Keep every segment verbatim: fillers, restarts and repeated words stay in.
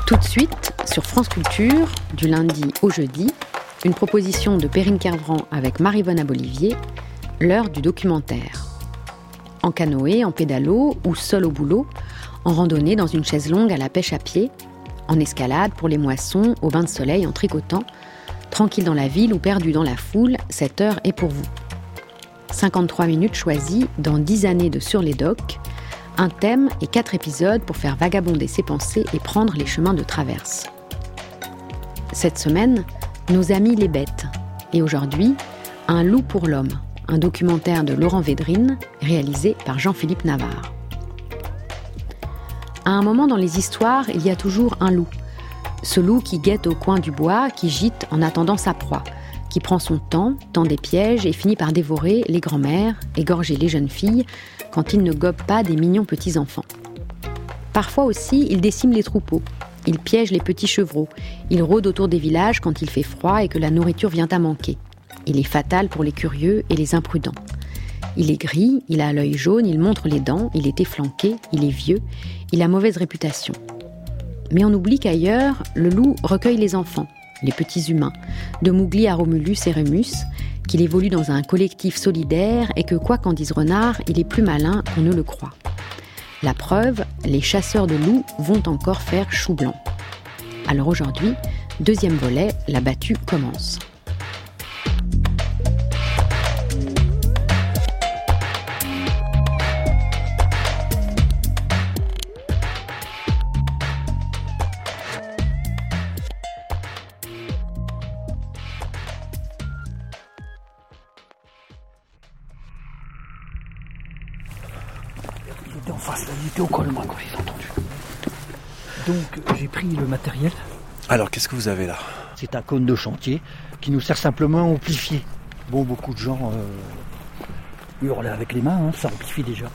Tout de suite, sur France Culture, du lundi au jeudi, une proposition de Perrine Kervran avec Maryvonne Abolivier, l'heure du documentaire. En canoë, en pédalo ou seul au boulot, en randonnée dans une chaise longue à la pêche à pied, en escalade pour les moissons, au bain de soleil en tricotant, tranquille dans la ville ou perdu dans la foule, cette heure est pour vous. cinquante-trois minutes choisies dans dix années de Sur les Docs, un thème et quatre épisodes pour faire vagabonder ses pensées et prendre les chemins de traverse. Cette semaine, nos amis les bêtes. Et aujourd'hui, Un loup pour l'homme, un documentaire de Laurent Védrine, réalisé par Jean-Philippe Navarre. À un moment dans les histoires, il y a toujours un loup. Ce loup qui guette au coin du bois, qui gîte en attendant sa proie, qui prend son temps, tend des pièges et finit par dévorer les grands-mères, égorger les jeunes filles, quand il ne gobe pas des mignons petits-enfants. Parfois aussi, il décime les troupeaux. Il piège les petits chevreaux. Il rôde autour des villages quand il fait froid et que la nourriture vient à manquer. Il est fatal pour les curieux et les imprudents. Il est gris, il a l'œil jaune, il montre les dents, il est efflanqué, il est vieux, il a mauvaise réputation. Mais on oublie qu'ailleurs, le loup recueille les enfants, les petits humains, de Mowgli à Romulus et Rémus, qu'il évolue dans un collectif solidaire et que, quoi qu'en dise Renard, il est plus malin qu'on ne le croit. La preuve, les chasseurs de loups vont encore faire chou blanc. Alors aujourd'hui, deuxième volet, la battue commence. En face, là, il était au col, moi, quand j'ai entendu. Donc, j'ai pris le matériel. Alors, qu'est-ce que vous avez là ? C'est un cône de chantier qui nous sert simplement à amplifier. Bon, beaucoup de gens euh, hurlent avec les mains, hein, ça amplifie déjà.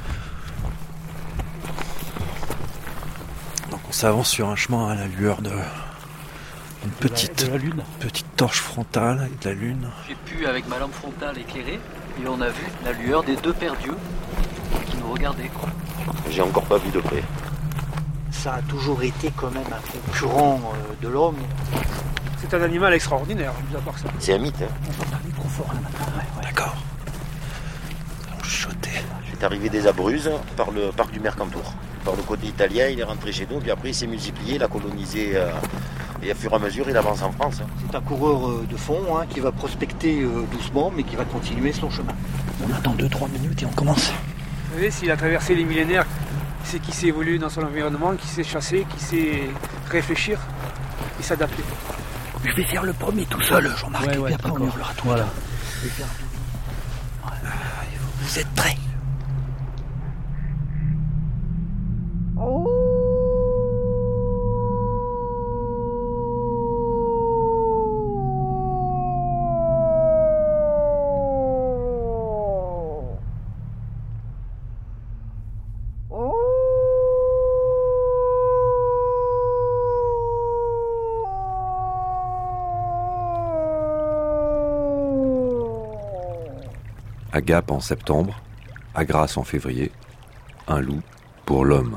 Donc, on s'avance sur un chemin à la lueur de une petite, de la, de la lune. petite torche frontale et de la lune. J'ai pu, avec ma lampe frontale éclairée, et on a vu la lueur des deux paires d'yeux qui nous regardaient, quoi. J'ai encore pas vu de près. Ça a toujours été quand même un concurrent euh, de l'homme. C'est un animal extraordinaire, mis à part ça. C'est un mythe, hein. On est trop fort là maintenant. Ouais, ouais. D'accord. Nous allons chuchoter. Il est arrivé des Abruzzes par le parc du Mercantour. Par le côté italien, il est rentré chez nous, puis après il s'est multiplié, il a colonisé, euh, et à fur et à mesure il avance en France. Hein. C'est un coureur euh, de fond hein, qui va prospecter euh, doucement, mais qui va continuer son chemin. On attend deux trois minutes et on commence. Vous savez, s'il a traversé les millénaires, c'est qu'il sait évoluer dans son environnement, qu'il sait chasser, qu'il sait réfléchir et s'adapter. Je vais faire le premier tout seul, Jean-Marc, ouais, et ouais, puis après on hurlera tout. Voilà. Je vais faire... voilà. Vous êtes prêts ? À Gap en septembre, à Grasse en février, un loup pour l'homme.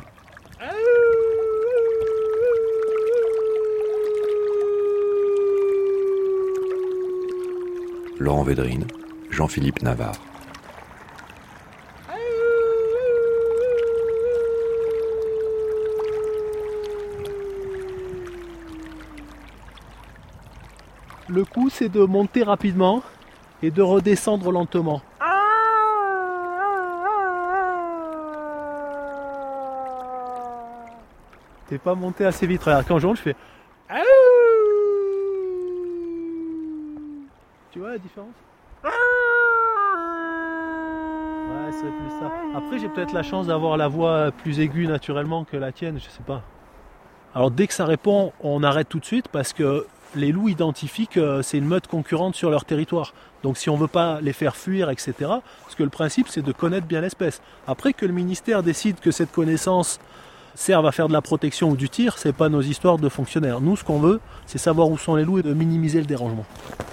Laurent Védrine, Jean-Philippe Navarre. Le coup, c'est de monter rapidement et de redescendre lentement. T'es pas monté assez vite. Regarde, quand je monte, je fais... Tu vois la différence ? Ouais, c'est plus ça. Après, j'ai peut-être la chance d'avoir la voix plus aiguë naturellement que la tienne, je sais pas. Alors, dès que ça répond, on arrête tout de suite parce que les loups identifient que c'est une meute concurrente sur leur territoire. Donc si on ne veut pas les faire fuir, et cetera, parce que le principe c'est de connaître bien l'espèce. Après que le ministère décide que cette connaissance serve à faire de la protection ou du tir, c'est pas nos histoires de fonctionnaires. Nous, ce qu'on veut, c'est savoir où sont les loups et de minimiser le dérangement.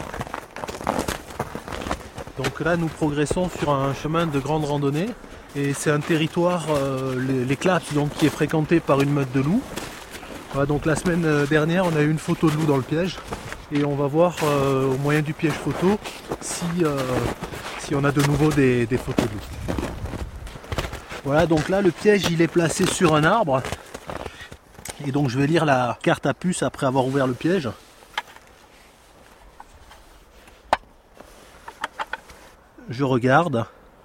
Donc là, nous progressons sur un chemin de grande randonnée. Et c'est un territoire, euh, les, les Claps, donc, qui est fréquenté par une meute de loups. Voilà, donc la semaine dernière, on a eu une photo de loup dans le piège. Et on va voir euh, au moyen du piège photo si, euh, si on a de nouveau des, des photos de loup. Voilà, donc là le piège il est placé sur un arbre. Et donc je vais lire la carte à puce après avoir ouvert le piège. Je regarde.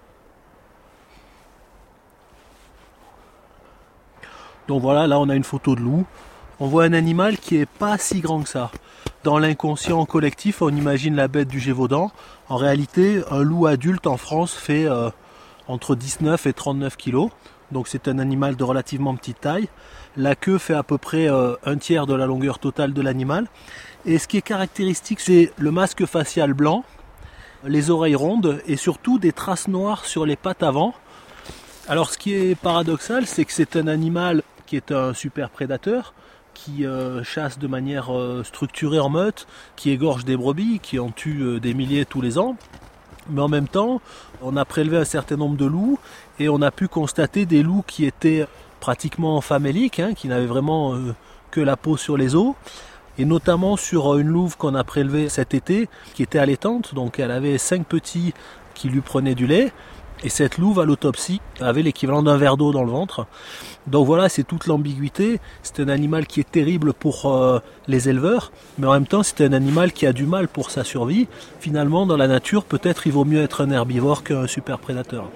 Donc voilà, là on a une photo de loup. On voit un animal qui est pas si grand que ça. Dans l'inconscient collectif, on imagine la bête du Gévaudan. En réalité, un loup adulte en France fait euh, entre dix-neuf et trente-neuf kilos. Donc c'est un animal de relativement petite taille. La queue fait à peu près euh, un tiers de la longueur totale de l'animal. Et ce qui est caractéristique, c'est le masque facial blanc, les oreilles rondes et surtout des traces noires sur les pattes avant. Alors ce qui est paradoxal, c'est que c'est un animal qui est un super prédateur, qui euh, chasse de manière euh, structurée en meute, qui égorge des brebis, qui en tue euh, des milliers tous les ans. Mais en même temps, on a prélevé un certain nombre de loups et on a pu constater des loups qui étaient pratiquement faméliques, hein, qui n'avaient vraiment euh, que la peau sur les os. Et notamment sur une louve qu'on a prélevée cet été, qui était allaitante, donc elle avait cinq petits qui lui prenaient du lait. Et cette louve à l'autopsie avait l'équivalent d'un verre d'eau dans le ventre. Donc voilà, c'est toute l'ambiguïté. C'est un animal qui est terrible pour euh, les éleveurs, mais en même temps c'est un animal qui a du mal pour sa survie. Finalement, dans la nature, peut-être il vaut mieux être un herbivore qu'un super prédateur.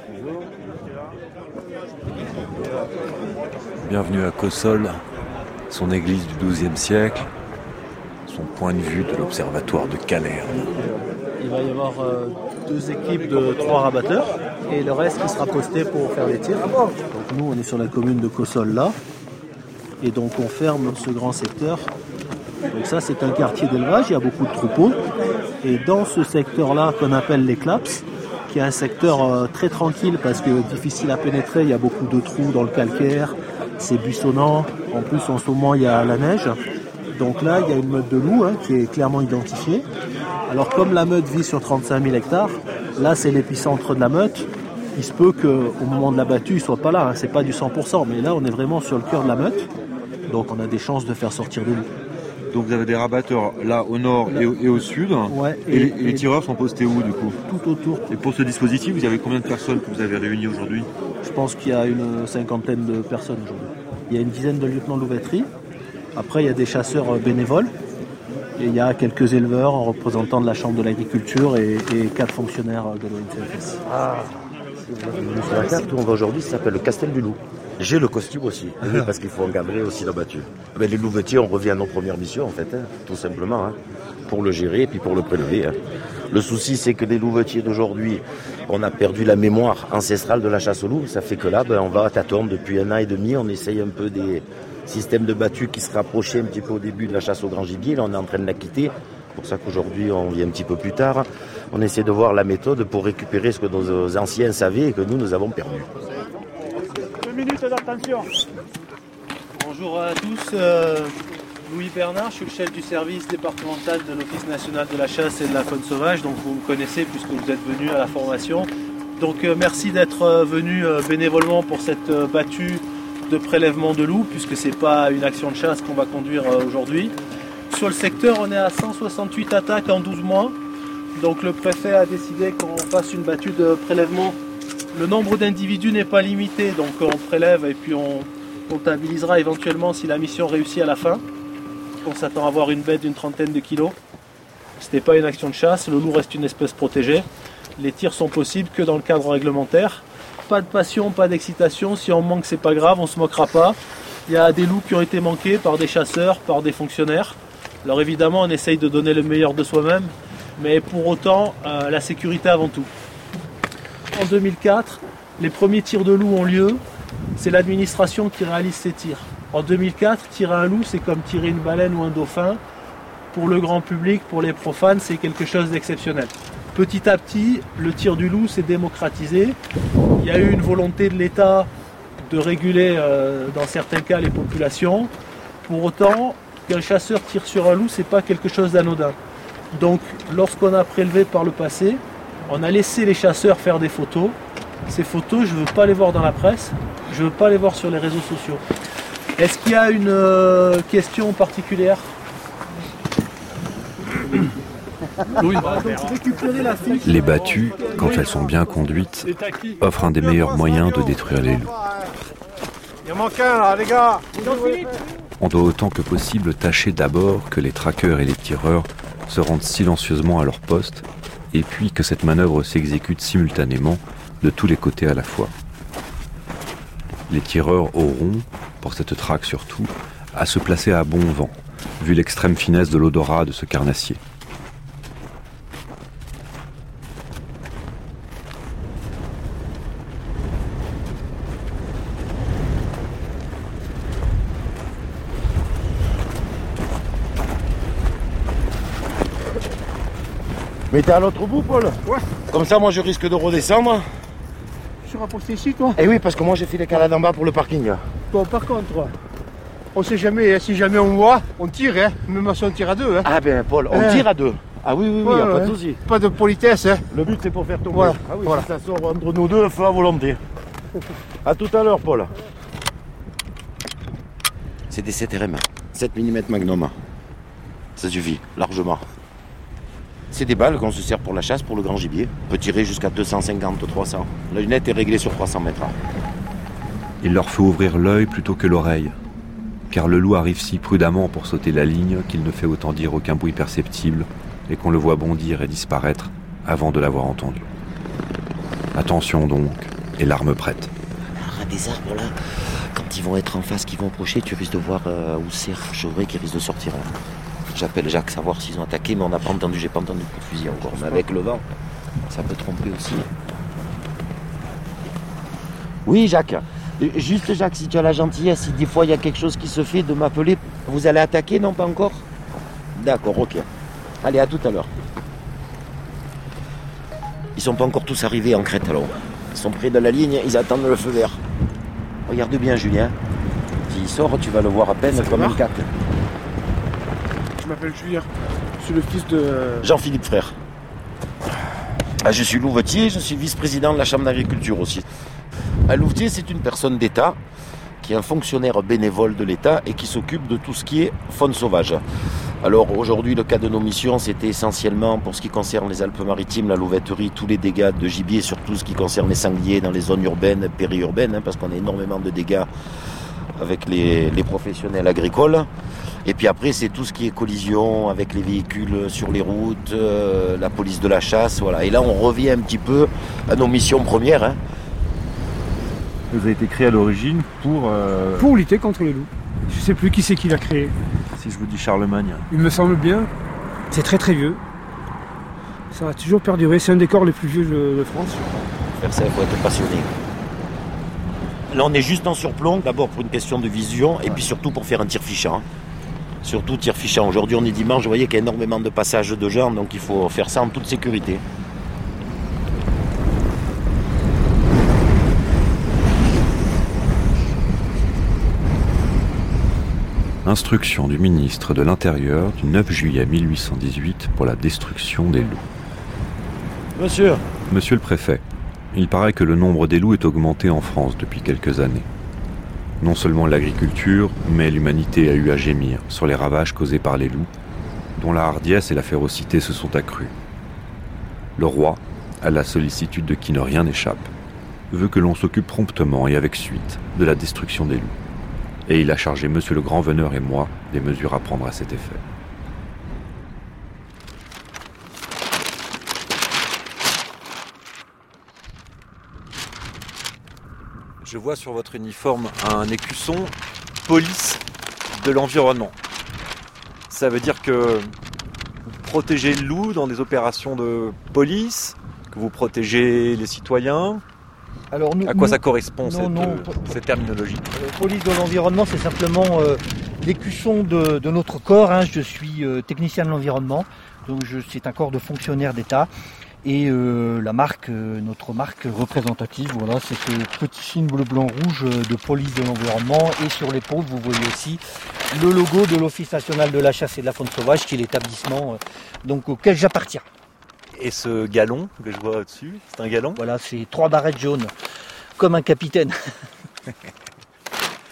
Bienvenue à Cossol, son église du douzième siècle, son point de vue de l'observatoire de Calerne. Il va y avoir euh, deux équipes de trois rabatteurs et le reste qui sera posté pour faire les tirs. Donc nous on est sur la commune de Cossol là et donc on ferme ce grand secteur. Donc ça c'est un quartier d'élevage, il y a beaucoup de troupeaux et dans ce secteur là qu'on appelle les claps, qui est un secteur euh, très tranquille parce que difficile à pénétrer, il y a beaucoup de trous dans le calcaire, c'est buissonnant, en plus en ce moment il y a la neige. Donc là, il y a une meute de loups hein, qui est clairement identifiée. Alors comme la meute vit sur trente-cinq mille hectares, là c'est l'épicentre de la meute. Il se peut qu'au moment de la battue, il ne soit pas là. Hein. C'est pas du cent pour cent, mais là on est vraiment sur le cœur de la meute. Donc on a des chances de faire sortir des loups. Donc vous avez des rabatteurs là au nord et au, et au sud. Ouais, et, et, les, et les tireurs sont postés où du coup? Tout autour. Et pour ce dispositif, vous avez combien de personnes que vous avez réunies aujourd'hui? Je pense qu'il y a une cinquantaine de personnes aujourd'hui. Il y a une dizaine de lieutenants de louveterie. Après, il y a des chasseurs bénévoles et il y a quelques éleveurs en représentant de la Chambre de l'agriculture et, et quatre fonctionnaires de l'O N C F S. Ah, sur la carte où on va aujourd'hui, ça s'appelle le Castel du Loup. J'ai le costume aussi, parce qu'il faut encadrer aussi la battue. Mais les louvetiers, on revient à nos premières missions en fait, hein, tout simplement, hein, pour le gérer et puis pour le prélever. Hein. Le souci, c'est que les louvetiers d'aujourd'hui, on a perdu la mémoire ancestrale de la chasse au loup. Ça fait que là, ben, on va à tâtons depuis un an et demi, on essaye un peu des système de battue qui se rapprochait un petit peu au début de la chasse au grand gibier. Là, on est en train de la quitter. C'est pour ça qu'aujourd'hui, on vient un petit peu plus tard. On essaie de voir la méthode pour récupérer ce que nos anciens savaient et que nous, nous avons perdu. Deux minutes d'attention. Bonjour à tous. Euh, Louis Bernard, je suis le chef du service départemental de l'Office national de la chasse et de la faune sauvage. Donc vous me connaissez puisque vous êtes venu à la formation. Donc euh, merci d'être euh, venu euh, bénévolement pour cette euh, battue de prélèvement de loups, puisque c'est pas une action de chasse qu'on va conduire aujourd'hui. Sur le secteur, on est à cent soixante-huit attaques en douze mois. Donc le préfet a décidé qu'on fasse une battue de prélèvement. Le nombre d'individus n'est pas limité, donc on prélève et puis on comptabilisera éventuellement si la mission réussit à la fin. On s'attend à avoir une bête d'une trentaine de kilos. Ce n'est pas une action de chasse, le loup reste une espèce protégée. Les tirs sont possibles que dans le cadre réglementaire. Pas de passion, pas d'excitation. Si on manque, c'est pas grave, on se moquera pas. Il y a des loups qui ont été manqués par des chasseurs, par des fonctionnaires. Alors évidemment, on essaye de donner le meilleur de soi-même, mais pour autant, euh, la sécurité avant tout. En deux mille quatre, les premiers tirs de loups ont lieu. C'est l'administration qui réalise ces tirs. En deux mille quatre, tirer un loup, c'est comme tirer une baleine ou un dauphin. Pour le grand public, pour les profanes, c'est quelque chose d'exceptionnel. Petit à petit, le tir du loup s'est démocratisé. Il y a eu une volonté de l'État de réguler euh, dans certains cas les populations. Pour autant, qu'un chasseur tire sur un loup, ce n'est pas quelque chose d'anodin. Donc, lorsqu'on a prélevé par le passé, on a laissé les chasseurs faire des photos. Ces photos, je ne veux pas les voir dans la presse, je ne veux pas les voir sur les réseaux sociaux. Est-ce qu'il y a une euh, question particulière? Oui. Les battues, quand elles sont bien conduites, offrent un des meilleurs moyens de détruire les loups. Il en manque un là, les gars. On doit autant que possible tâcher d'abord que les traqueurs et les tireurs se rendent silencieusement à leur poste, et puis que cette manœuvre s'exécute simultanément de tous les côtés à la fois. Les tireurs auront, pour cette traque surtout, à se placer à bon vent, vu l'extrême finesse de l'odorat de ce carnassier. Mais t'es à l'autre bout, Paul? Ouais. Comme ça, moi, je risque de redescendre. Tu seras posté ici, toi? Eh oui, parce que moi, j'ai fait les calades en bas pour le parking. Bon, par contre, on sait jamais, hein, si jamais on voit, on tire, hein. Même si on tire à deux. Hein. Ah ben, Paul, on hein. tire à deux. Ah oui, oui, oui, ouais, y a pas ouais. de souci. Pas de politesse, hein. Le but, c'est pour faire tomber. Voilà. Ah oui, voilà. si ça sort entre nous deux, feu à volonté. À tout à l'heure, Paul. C'est des sept R M, sept millimètres Magnum. Ça suffit, largement. C'est des balles qu'on se sert pour la chasse, pour le grand gibier. On peut tirer jusqu'à deux cent cinquante à trois cents. La lunette est réglée sur trois cents mètres. Il leur faut ouvrir l'œil plutôt que l'oreille, car le loup arrive si prudemment pour sauter la ligne qu'il ne fait autant dire aucun bruit perceptible et qu'on le voit bondir et disparaître avant de l'avoir entendu. Attention donc, et l'arme prête. Alors, à des arbres là, quand ils vont être en face, qu'ils vont approcher, tu risques de voir euh, où c'est Chevret qui risque de sortir. Hein. J'appelle Jacques savoir s'ils ont attaqué, mais on n'a pas entendu, j'ai pas entendu de coup de fusil encore. Mais avec le vent, ça peut tromper aussi. Oui, Jacques. Juste, Jacques, si tu as la gentillesse, si des fois il y a quelque chose qui se fait, de m'appeler. Vous allez attaquer, non, pas encore? D'accord, ok. Allez, à tout à l'heure. Ils sont pas encore tous arrivés en crête, alors. Ils sont près de la ligne, ils attendent le feu vert. Regarde bien, Julien. S'il sort, tu vas le voir à peine ça comme un cac. Je m'appelle Julien, je suis le fils de... Jean-Philippe Frère. Ah, je suis louvetier, je suis vice-président de la Chambre d'agriculture aussi. Un louvetier, c'est une personne d'État qui est un fonctionnaire bénévole de l'État et qui s'occupe de tout ce qui est faune sauvage. Alors aujourd'hui, le cas de nos missions, c'était essentiellement pour ce qui concerne les Alpes-Maritimes, la louveterie, tous les dégâts de gibier, surtout ce qui concerne les sangliers dans les zones urbaines, périurbaines, hein, parce qu'on a énormément de dégâts avec les, les professionnels agricoles. Et puis après, c'est tout ce qui est collision avec les véhicules sur les routes, euh, la police de la chasse, voilà. Et là, on revient un petit peu à nos missions premières. Hein. Vous avez été créé à l'origine pour... Euh... Pour lutter contre les loups. Je sais plus qui c'est qui l'a créé. Si je vous dis Charlemagne. Il me semble bien. C'est très très vieux. Ça a toujours perduré. C'est un des corps les plus vieux de, de France. Faire ça, il faut être passionné. Là, on est juste en surplomb, d'abord pour une question de vision, et puis surtout pour faire un tir fichant. Surtout tir fichant. Aujourd'hui, on est dimanche, vous voyez qu'il y a énormément de passages de gens, donc il faut faire ça en toute sécurité. Instruction du ministre de l'Intérieur du neuf juillet mille huit cent dix-huit pour la destruction des loups. Monsieur. Monsieur le préfet, il paraît que le nombre des loups est augmenté en France depuis quelques années. Non seulement l'agriculture, mais l'humanité a eu à gémir sur les ravages causés par les loups, dont la hardiesse et la férocité se sont accrues. Le roi, à la sollicitude de qui ne rien n'échappe, veut que l'on s'occupe promptement et avec suite de la destruction des loups. Et il a chargé monsieur le grand veneur et moi des mesures à prendre à cet effet. Je vois sur votre uniforme un écusson police de l'environnement. Ça veut dire que vous protégez le loup dans des opérations de police, que vous protégez les citoyens. Alors nous, à quoi nous, ça correspond non, cette, non, euh, cette terminologie? euh, Police de l'environnement, c'est simplement euh, l'écusson de, de notre corps. Hein. Je suis euh, technicien de l'environnement, donc je, c'est un corps de fonctionnaire d'État. Et euh, la marque, euh, notre marque représentative, voilà, c'est ce petit signe bleu, blanc, rouge de police de l'environnement. Et sur l'épaule, vous voyez aussi le logo de l'Office national de la chasse et de la faune sauvage, qui est l'établissement euh, donc auquel j'appartiens. Et ce galon que je vois au-dessus, c'est un galon? Voilà, c'est trois barrettes jaunes, comme un capitaine.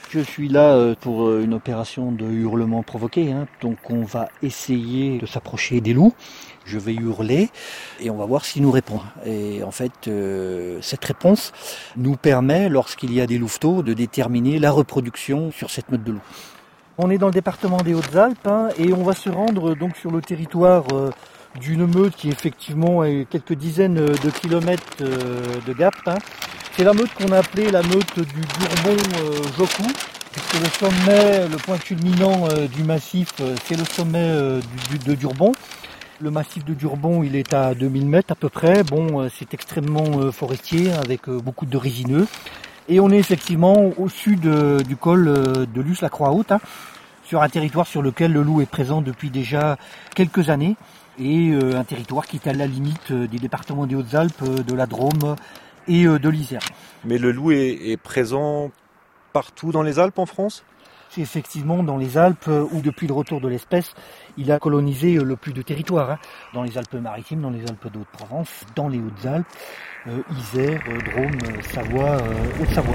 Je suis là pour une opération de hurlement provoqué, hein. Donc on va essayer de s'approcher des loups. Je vais hurler et on va voir s'ils nous répondent. Et en fait, euh, cette réponse nous permet, lorsqu'il y a des louveteaux, de déterminer la reproduction sur cette meute de loups. On est dans le département des Hautes-Alpes, hein, et on va se rendre donc sur le territoire euh, d'une meute qui effectivement est quelques dizaines de kilomètres euh, de Gap. Hein. C'est la meute qu'on a appelée la meute du Durbon-Jocou, euh, puisque le sommet, le point culminant euh, du massif, euh, c'est le sommet euh, du, de Durbon. Le massif de Durbon, il est à deux mille mètres à peu près. Bon, euh, c'est extrêmement euh, forestier, avec euh, beaucoup de résineux. Et on est effectivement au sud euh, du col euh, de Luce-la-Croix-Haute, hein, sur un territoire sur lequel le loup est présent depuis déjà quelques années. Et euh, un territoire qui est à la limite euh, des départements des Hautes-Alpes, euh, de la Drôme et euh, de l'Isère. Mais le loup est, est présent partout dans les Alpes en France ? C'est effectivement dans les Alpes où depuis le retour de l'espèce, il a colonisé le plus de territoires. Hein. Dans les Alpes-Maritimes, dans les Alpes de Haute-Provence, dans les Hautes-Alpes, euh, Isère, euh, Drôme, euh, Savoie, euh, Haute-Savoie.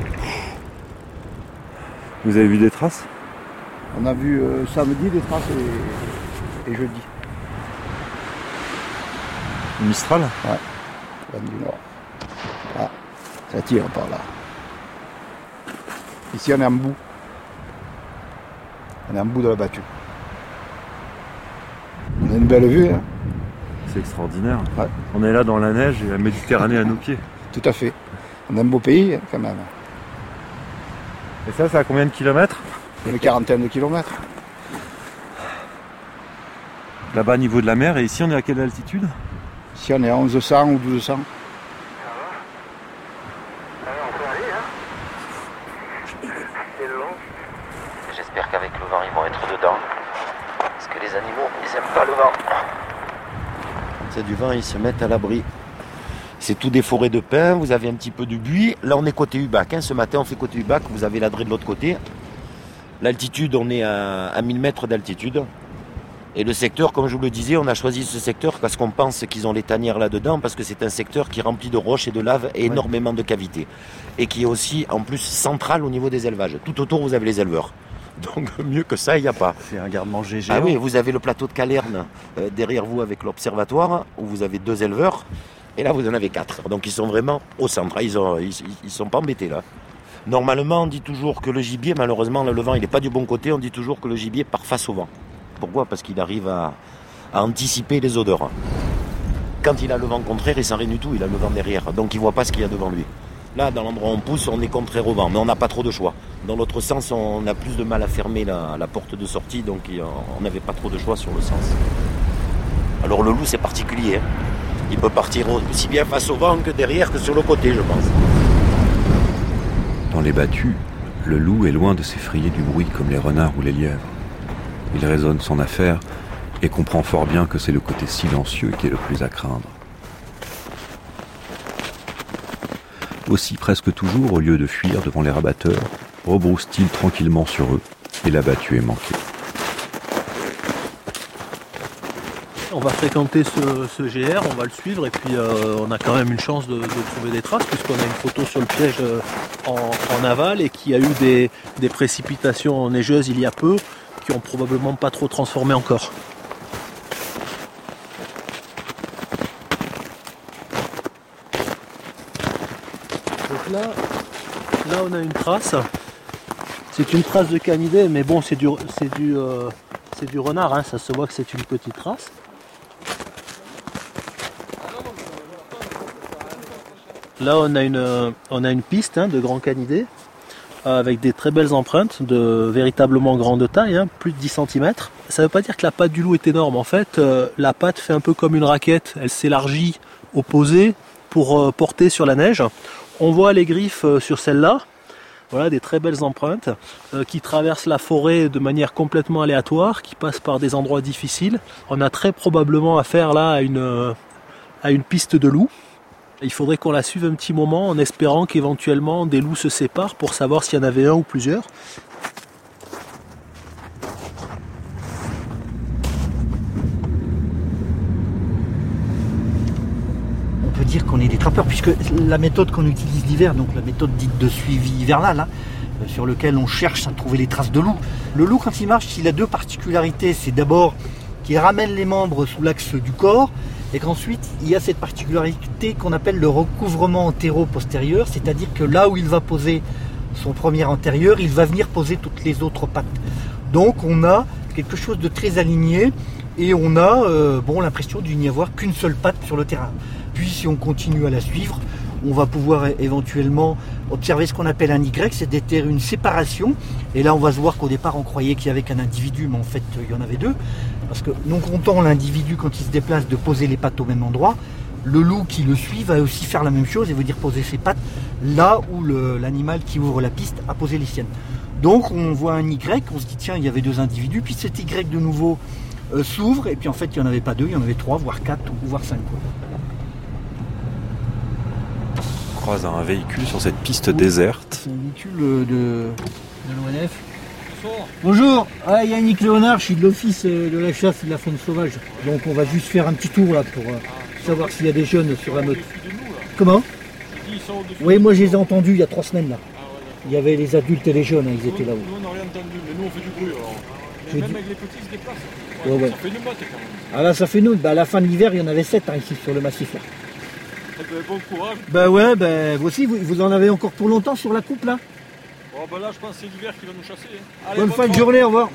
Vous avez vu des traces ? On a vu euh, samedi des traces et, et jeudi. Mistral ? Ouais, L'Anne du Nord. Ah, ça tire par là. Ici on est en bout. On est en bout de la battue. On a une belle vue. Hein. C'est extraordinaire. Ouais. On est là dans la neige et la Méditerranée à nos pieds. Tout à fait. On a un beau pays hein, quand même. Et ça, c'est à combien de kilomètres ? Une quarantaine de kilomètres. Là-bas, au niveau de la mer, et ici, on est à quelle altitude ? Ici, on est à onze cents ou douze cents. J'espère qu'avec le vent, ils vont être dedans. Parce que les animaux, ils n'aiment pas le vent. Quand c'est du vent, ils se mettent à l'abri. C'est tout des forêts de pins, vous avez un petit peu de buis. Là, on est côté Ubac. Hein. Ce matin, on fait côté Ubac. Vous avez l'Adré de l'autre côté. L'altitude, on est à, à mille mètres d'altitude. Et le secteur, comme je vous le disais, on a choisi ce secteur parce qu'on pense qu'ils ont les tanières là-dedans, parce que c'est un secteur qui est rempli de roches et de lave et énormément de cavités. Et qui est aussi, en plus, central au niveau des élevages. Tout autour, vous avez les éleveurs. Donc mieux que ça, il n'y a pas. C'est un garde-manger géant. Ah oui, vous avez le plateau de Calerne euh, derrière vous avec l'observatoire, où vous avez deux éleveurs. Et là, vous en avez quatre. Donc ils sont vraiment au centre. Ils ne ils, ils sont pas embêtés là. Normalement, on dit toujours que le gibier, malheureusement, le vent, il n'est pas du bon côté. On dit toujours que le gibier part face au vent. Pourquoi ? Parce qu'il arrive à, à anticiper les odeurs. Quand il a le vent contraire, il s'en rien du tout, il a le vent derrière. Donc il ne voit pas ce qu'il y a devant lui. Là, dans l'endroit où on pousse, on est contraire au vent, mais on n'a pas trop de choix. Dans l'autre sens, on a plus de mal à fermer la, la porte de sortie, donc on n'avait pas trop de choix sur le sens. Alors le loup, c'est particulier. Hein. Il peut partir aussi bien face au vent que derrière que sur le côté, je pense. Dans les battues, le loup est loin de s'effrayer du bruit comme les renards ou les lièvres. Il raisonne son affaire et comprend fort bien que c'est le côté silencieux qui est le plus à craindre. Aussi, presque toujours, au lieu de fuir devant les rabatteurs, rebrousse-t-il tranquillement sur eux et la battue est manquée. On va fréquenter ce, ce G R, on va le suivre et puis euh, on a quand même une chance de, de trouver des traces puisqu'on a une photo sur le piège euh, en, en aval et qu'il y a eu des, des précipitations neigeuses il y a peu qui ont probablement pas trop transformé encore. Donc là, là on a une trace. C'est une trace de canidé, mais bon c'est du, c'est du, euh, c'est du renard, hein, ça se voit que c'est une petite trace. Là on a une, on a une piste hein, de grand canidé avec des très belles empreintes de véritablement grande taille, hein, plus de dix centimètres. Ça ne veut pas dire que la patte du loup est énorme. En fait, euh, la patte fait un peu comme une raquette. Elle s'élargit au posé pour euh, porter sur la neige. On voit les griffes euh, sur celle-là. Voilà, des très belles empreintes euh, qui traversent la forêt de manière complètement aléatoire, qui passent par des endroits difficiles. On a très probablement affaire là à une, euh, à une piste de loup. Il faudrait qu'on la suive un petit moment en espérant qu'éventuellement des loups se séparent pour savoir s'il y en avait un ou plusieurs. On peut dire qu'on est des trappeurs puisque la méthode qu'on utilise l'hiver, donc la méthode dite de suivi hivernal, hein, euh, sur lequel on cherche à trouver les traces de loup. Le loup, quand il marche, il a deux particularités. C'est d'abord qu'il ramène les membres sous l'axe du corps, et qu'ensuite, il y a cette particularité qu'on appelle le recouvrement antéro-postérieur, c'est-à-dire que là où il va poser son premier antérieur, il va venir poser toutes les autres pattes. Donc on a quelque chose de très aligné, et on a euh, bon, l'impression d'il n'y avoir qu'une seule patte sur le terrain. Puis si on continue à la suivre, on va pouvoir éventuellement observer ce qu'on appelle un Y, c'est-à-dire une séparation. Et là, on va se voir qu'au départ, on croyait qu'il y avait qu'un individu, mais en fait, il y en avait deux. Parce que non content l'individu, quand il se déplace, de poser les pattes au même endroit, le loup qui le suit va aussi faire la même chose et veut dire poser ses pattes là où le, l'animal qui ouvre la piste a posé les siennes. Donc, on voit un Y, on se dit, tiens, il y avait deux individus, puis cet Y de nouveau euh, s'ouvre, et puis en fait, il n'y en avait pas deux, il y en avait trois, voire quatre, ou voire cinq. Quoi. Croise un véhicule sur cette piste oui. déserte. C'est un véhicule de, de l'O N F. Bonjour. Bonjour. Ah, Yannick Léonard, je suis de l'office de la chasse et de la faune sauvage. Donc on va juste faire un petit tour là pour euh, savoir s'il y a des jeunes sur la meute. Comment? Oui, moi je les ai entendus il y a trois semaines là. Il y avait les adultes et les jeunes, hein, ils étaient là-haut. Nous on n'a rien entendu, mais nous on fait du bruit alors. Je même dis... avec les petits ils se déplacent. Ouais, ouais, ouais. Ça fait une motte quand même. Ah là ça fait nous. Bah, à la fin de l'hiver il y en avait sept hein, ici sur le massif là. Bon courage. Bah ouais, bah vous aussi, vous, vous en avez encore pour longtemps sur la coupe là? Oh bah là je pense que c'est l'hiver qui va nous chasser. Hein. Allez, bonne, bonne fin de journée, au revoir.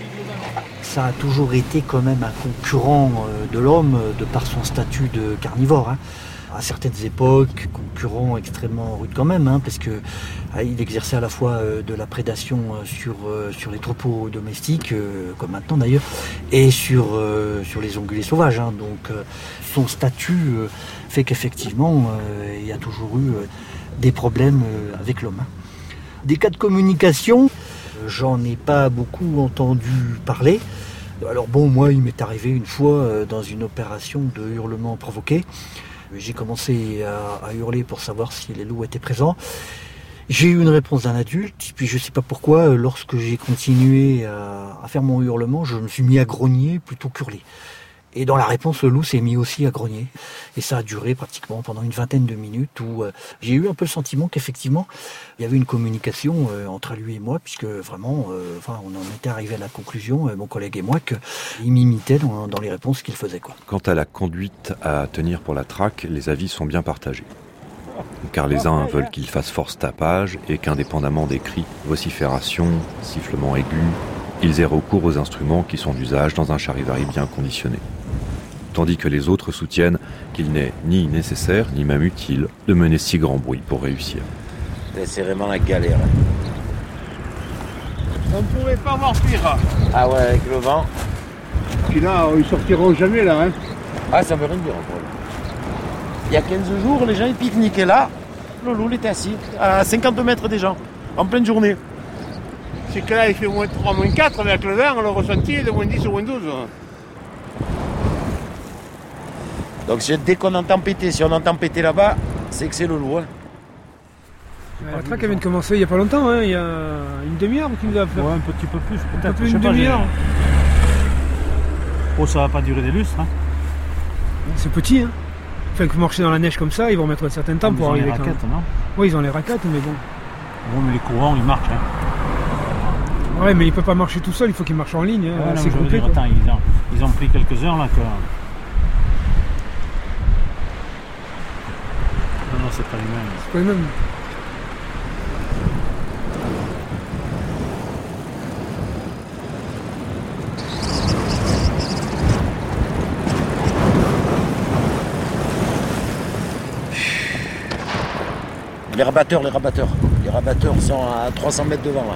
Ça a toujours été quand même un concurrent de l'homme de par son statut de carnivore. Hein. À certaines époques, concurrent extrêmement rude quand même, hein, parce que ah, il exerçait à la fois euh, de la prédation euh, sur, euh, sur les troupeaux domestiques, euh, comme maintenant d'ailleurs, et sur, euh, sur les ongulés sauvages. Hein. Donc euh, son statut euh, fait qu'effectivement, euh, il y a toujours eu euh, des problèmes euh, avec l'homme. Hein. Des cas de communication, euh, j'en ai pas beaucoup entendu parler. Alors bon, moi, il m'est arrivé une fois euh, dans une opération de hurlement provoqué. J'ai commencé à, à hurler pour savoir si les loups étaient présents. J'ai eu une réponse d'un adulte, puis je ne sais pas pourquoi, lorsque j'ai continué à, à faire mon hurlement, je me suis mis à grogner plutôt qu'hurler. Et dans la réponse, le loup s'est mis aussi à grogner. Et ça a duré pratiquement pendant une vingtaine de minutes où euh, j'ai eu un peu le sentiment qu'effectivement, il y avait une communication euh, entre lui et moi, puisque vraiment, euh, enfin, on en était arrivé à la conclusion, euh, mon collègue et moi, qu'il m'imitait dans, dans les réponses qu'il faisait. Quoi. Quant à la conduite à tenir pour la traque, les avis sont bien partagés. Car les uns veulent qu'il fasse force tapage et qu'indépendamment des cris, vociférations, sifflements aigus, ils aient recours aux instruments qui sont d'usage dans un charivari bien conditionné. Tandis que les autres soutiennent qu'il n'est ni nécessaire, ni même utile de mener si grand bruit pour réussir. C'est vraiment la galère. On ne pouvait pas avoir pire. Ah ouais, avec le vent. Puis là, ils sortiront jamais là. Hein. Ah, ça veut rien dire encore. Il y a quinze jours, les gens ils pique-niquaient là. Le loup il était assis à cinquante mètres des gens, en pleine journée. C'est que là, il fait moins trois, moins quatre avec le vent, le ressenti est de moins dix ou moins douze. Donc dès qu'on entend péter, si on entend péter là-bas, c'est que c'est le loup. Hein. La traque vient de commencer il n'y a pas longtemps, hein. Il y a une demi-heure qu'il nous a fait. Ouais, un petit peu plus, peut-être. Un peu plus une demi-heure. Oh, ça va pas durer des lustres. Hein. C'est petit, hein. Enfin, que marcher dans la neige comme ça, ils vont mettre un certain temps ils pour ont arriver. Les raquettes, non? Oui, ils ont les raquettes, mais bon. Bon, mais les courants, ils marchent. Hein. Ouais, mais il peut pas marcher tout seul, il faut qu'il marche en ligne. Hein. Ouais, c'est non, dire, attends, ils, ont, ils ont pris quelques heures là que. Non, non, c'est pas les mêmes. C'est pas les mêmes. Les rabatteurs, les rabatteurs. Les rabatteurs sont à trois cents mètres devant là.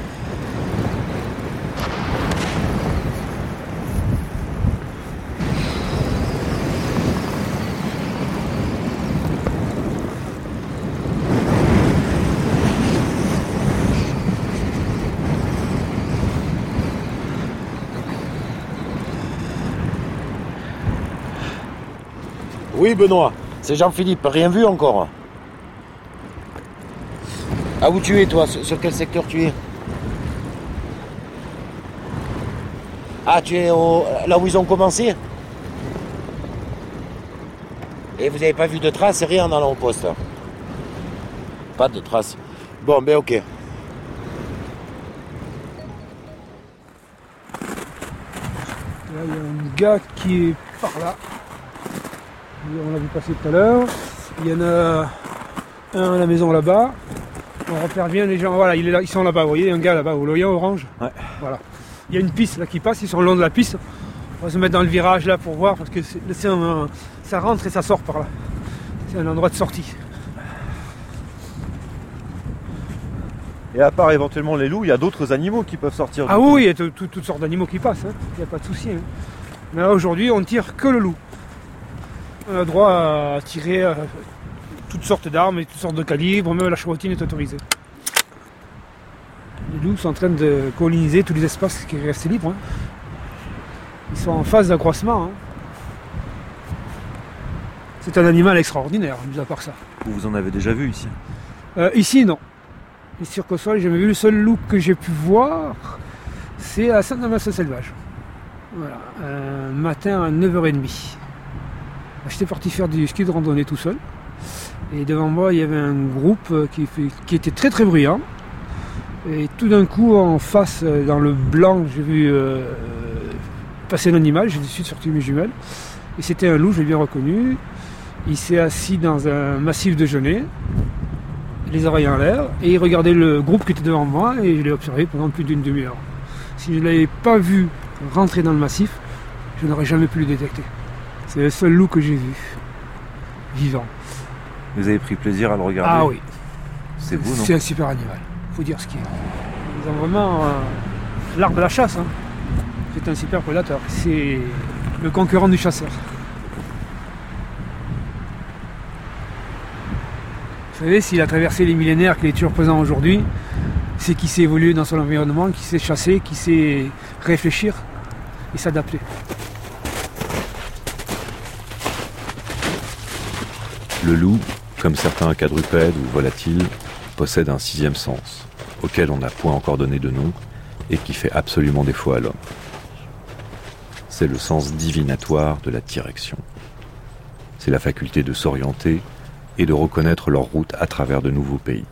Oui Benoît, c'est Jean-Philippe, rien vu encore? Ah, où tu es toi? Sur quel secteur tu es? Ah, tu es au... là où ils ont commencé? Et vous n'avez pas vu de traces, rien dans l'avant-poste? Pas de traces. Bon, ben ok. Là, il y a un gars qui est par là. On l'a vu passer tout à l'heure. Il y en a un à la maison là-bas. On repère bien les gens. Voilà, il est là, ils sont là-bas. Vous voyez, un gars là-bas, vous le voyez orange. Ouais. Voilà. Il y a une piste là qui passe, ils sont le long de la piste. On va se mettre dans le virage là pour voir parce que c'est, c'est un, ça rentre et ça sort par là. C'est un endroit de sortie. Et à part éventuellement les loups, il y a d'autres animaux qui peuvent sortir. Ah oui, il y a tout- tout- toutes sortes d'animaux qui passent, hein. Il n'y a pas de souci. Hein. Mais là aujourd'hui, on tire que le loup. On a droit à tirer euh, toutes sortes d'armes et toutes sortes de calibres, même la chevrotine est autorisée. Les loups sont en train de coloniser tous les espaces qui restent libres. Hein. Ils sont en phase d'accroissement. Hein. C'est un animal extraordinaire, mis à part ça. Vous en avez déjà vu ici? Euh, ici, non. Les circossoles, j'ai jamais vu. Le seul loup que j'ai pu voir, c'est à Saint-Damas-Sauvage. Voilà, un matin à neuf heures trente. J'étais parti faire du ski de randonnée tout seul. Et devant moi, il y avait un groupe qui, fait, qui était très très bruyant. Et tout d'un coup, en face, dans le blanc, j'ai vu euh, passer l'animal. J'ai tout de suite sorti mes jumelles. Et c'était un loup, je l'ai bien reconnu. Il s'est assis dans un massif de genêts, les oreilles en l'air, et il regardait le groupe qui était devant moi, et je l'ai observé pendant plus d'une demi-heure. Si je ne l'avais pas vu rentrer dans le massif, je n'aurais jamais pu le détecter. C'est le seul loup que j'ai vu, vivant. Vous avez pris plaisir à le regarder? Ah oui. C'est beau, non? C'est un super animal, il faut dire ce qu'il est. Ils ont vraiment euh, l'art de la chasse. Hein. C'est un super prédateur. C'est le concurrent du chasseur. Vous savez, s'il a traversé les millénaires qu'il est toujours présent aujourd'hui, c'est qu'il s'est évolué dans son environnement, qu'il sait chasser, qu'il sait réfléchir et s'adapter. Le loup, comme certains quadrupèdes ou volatiles, possède un sixième sens, auquel on n'a point encore donné de nom, et qui fait absolument défaut à l'homme. C'est le sens divinatoire de la direction. C'est la faculté de s'orienter et de reconnaître leur route à travers de nouveaux pays.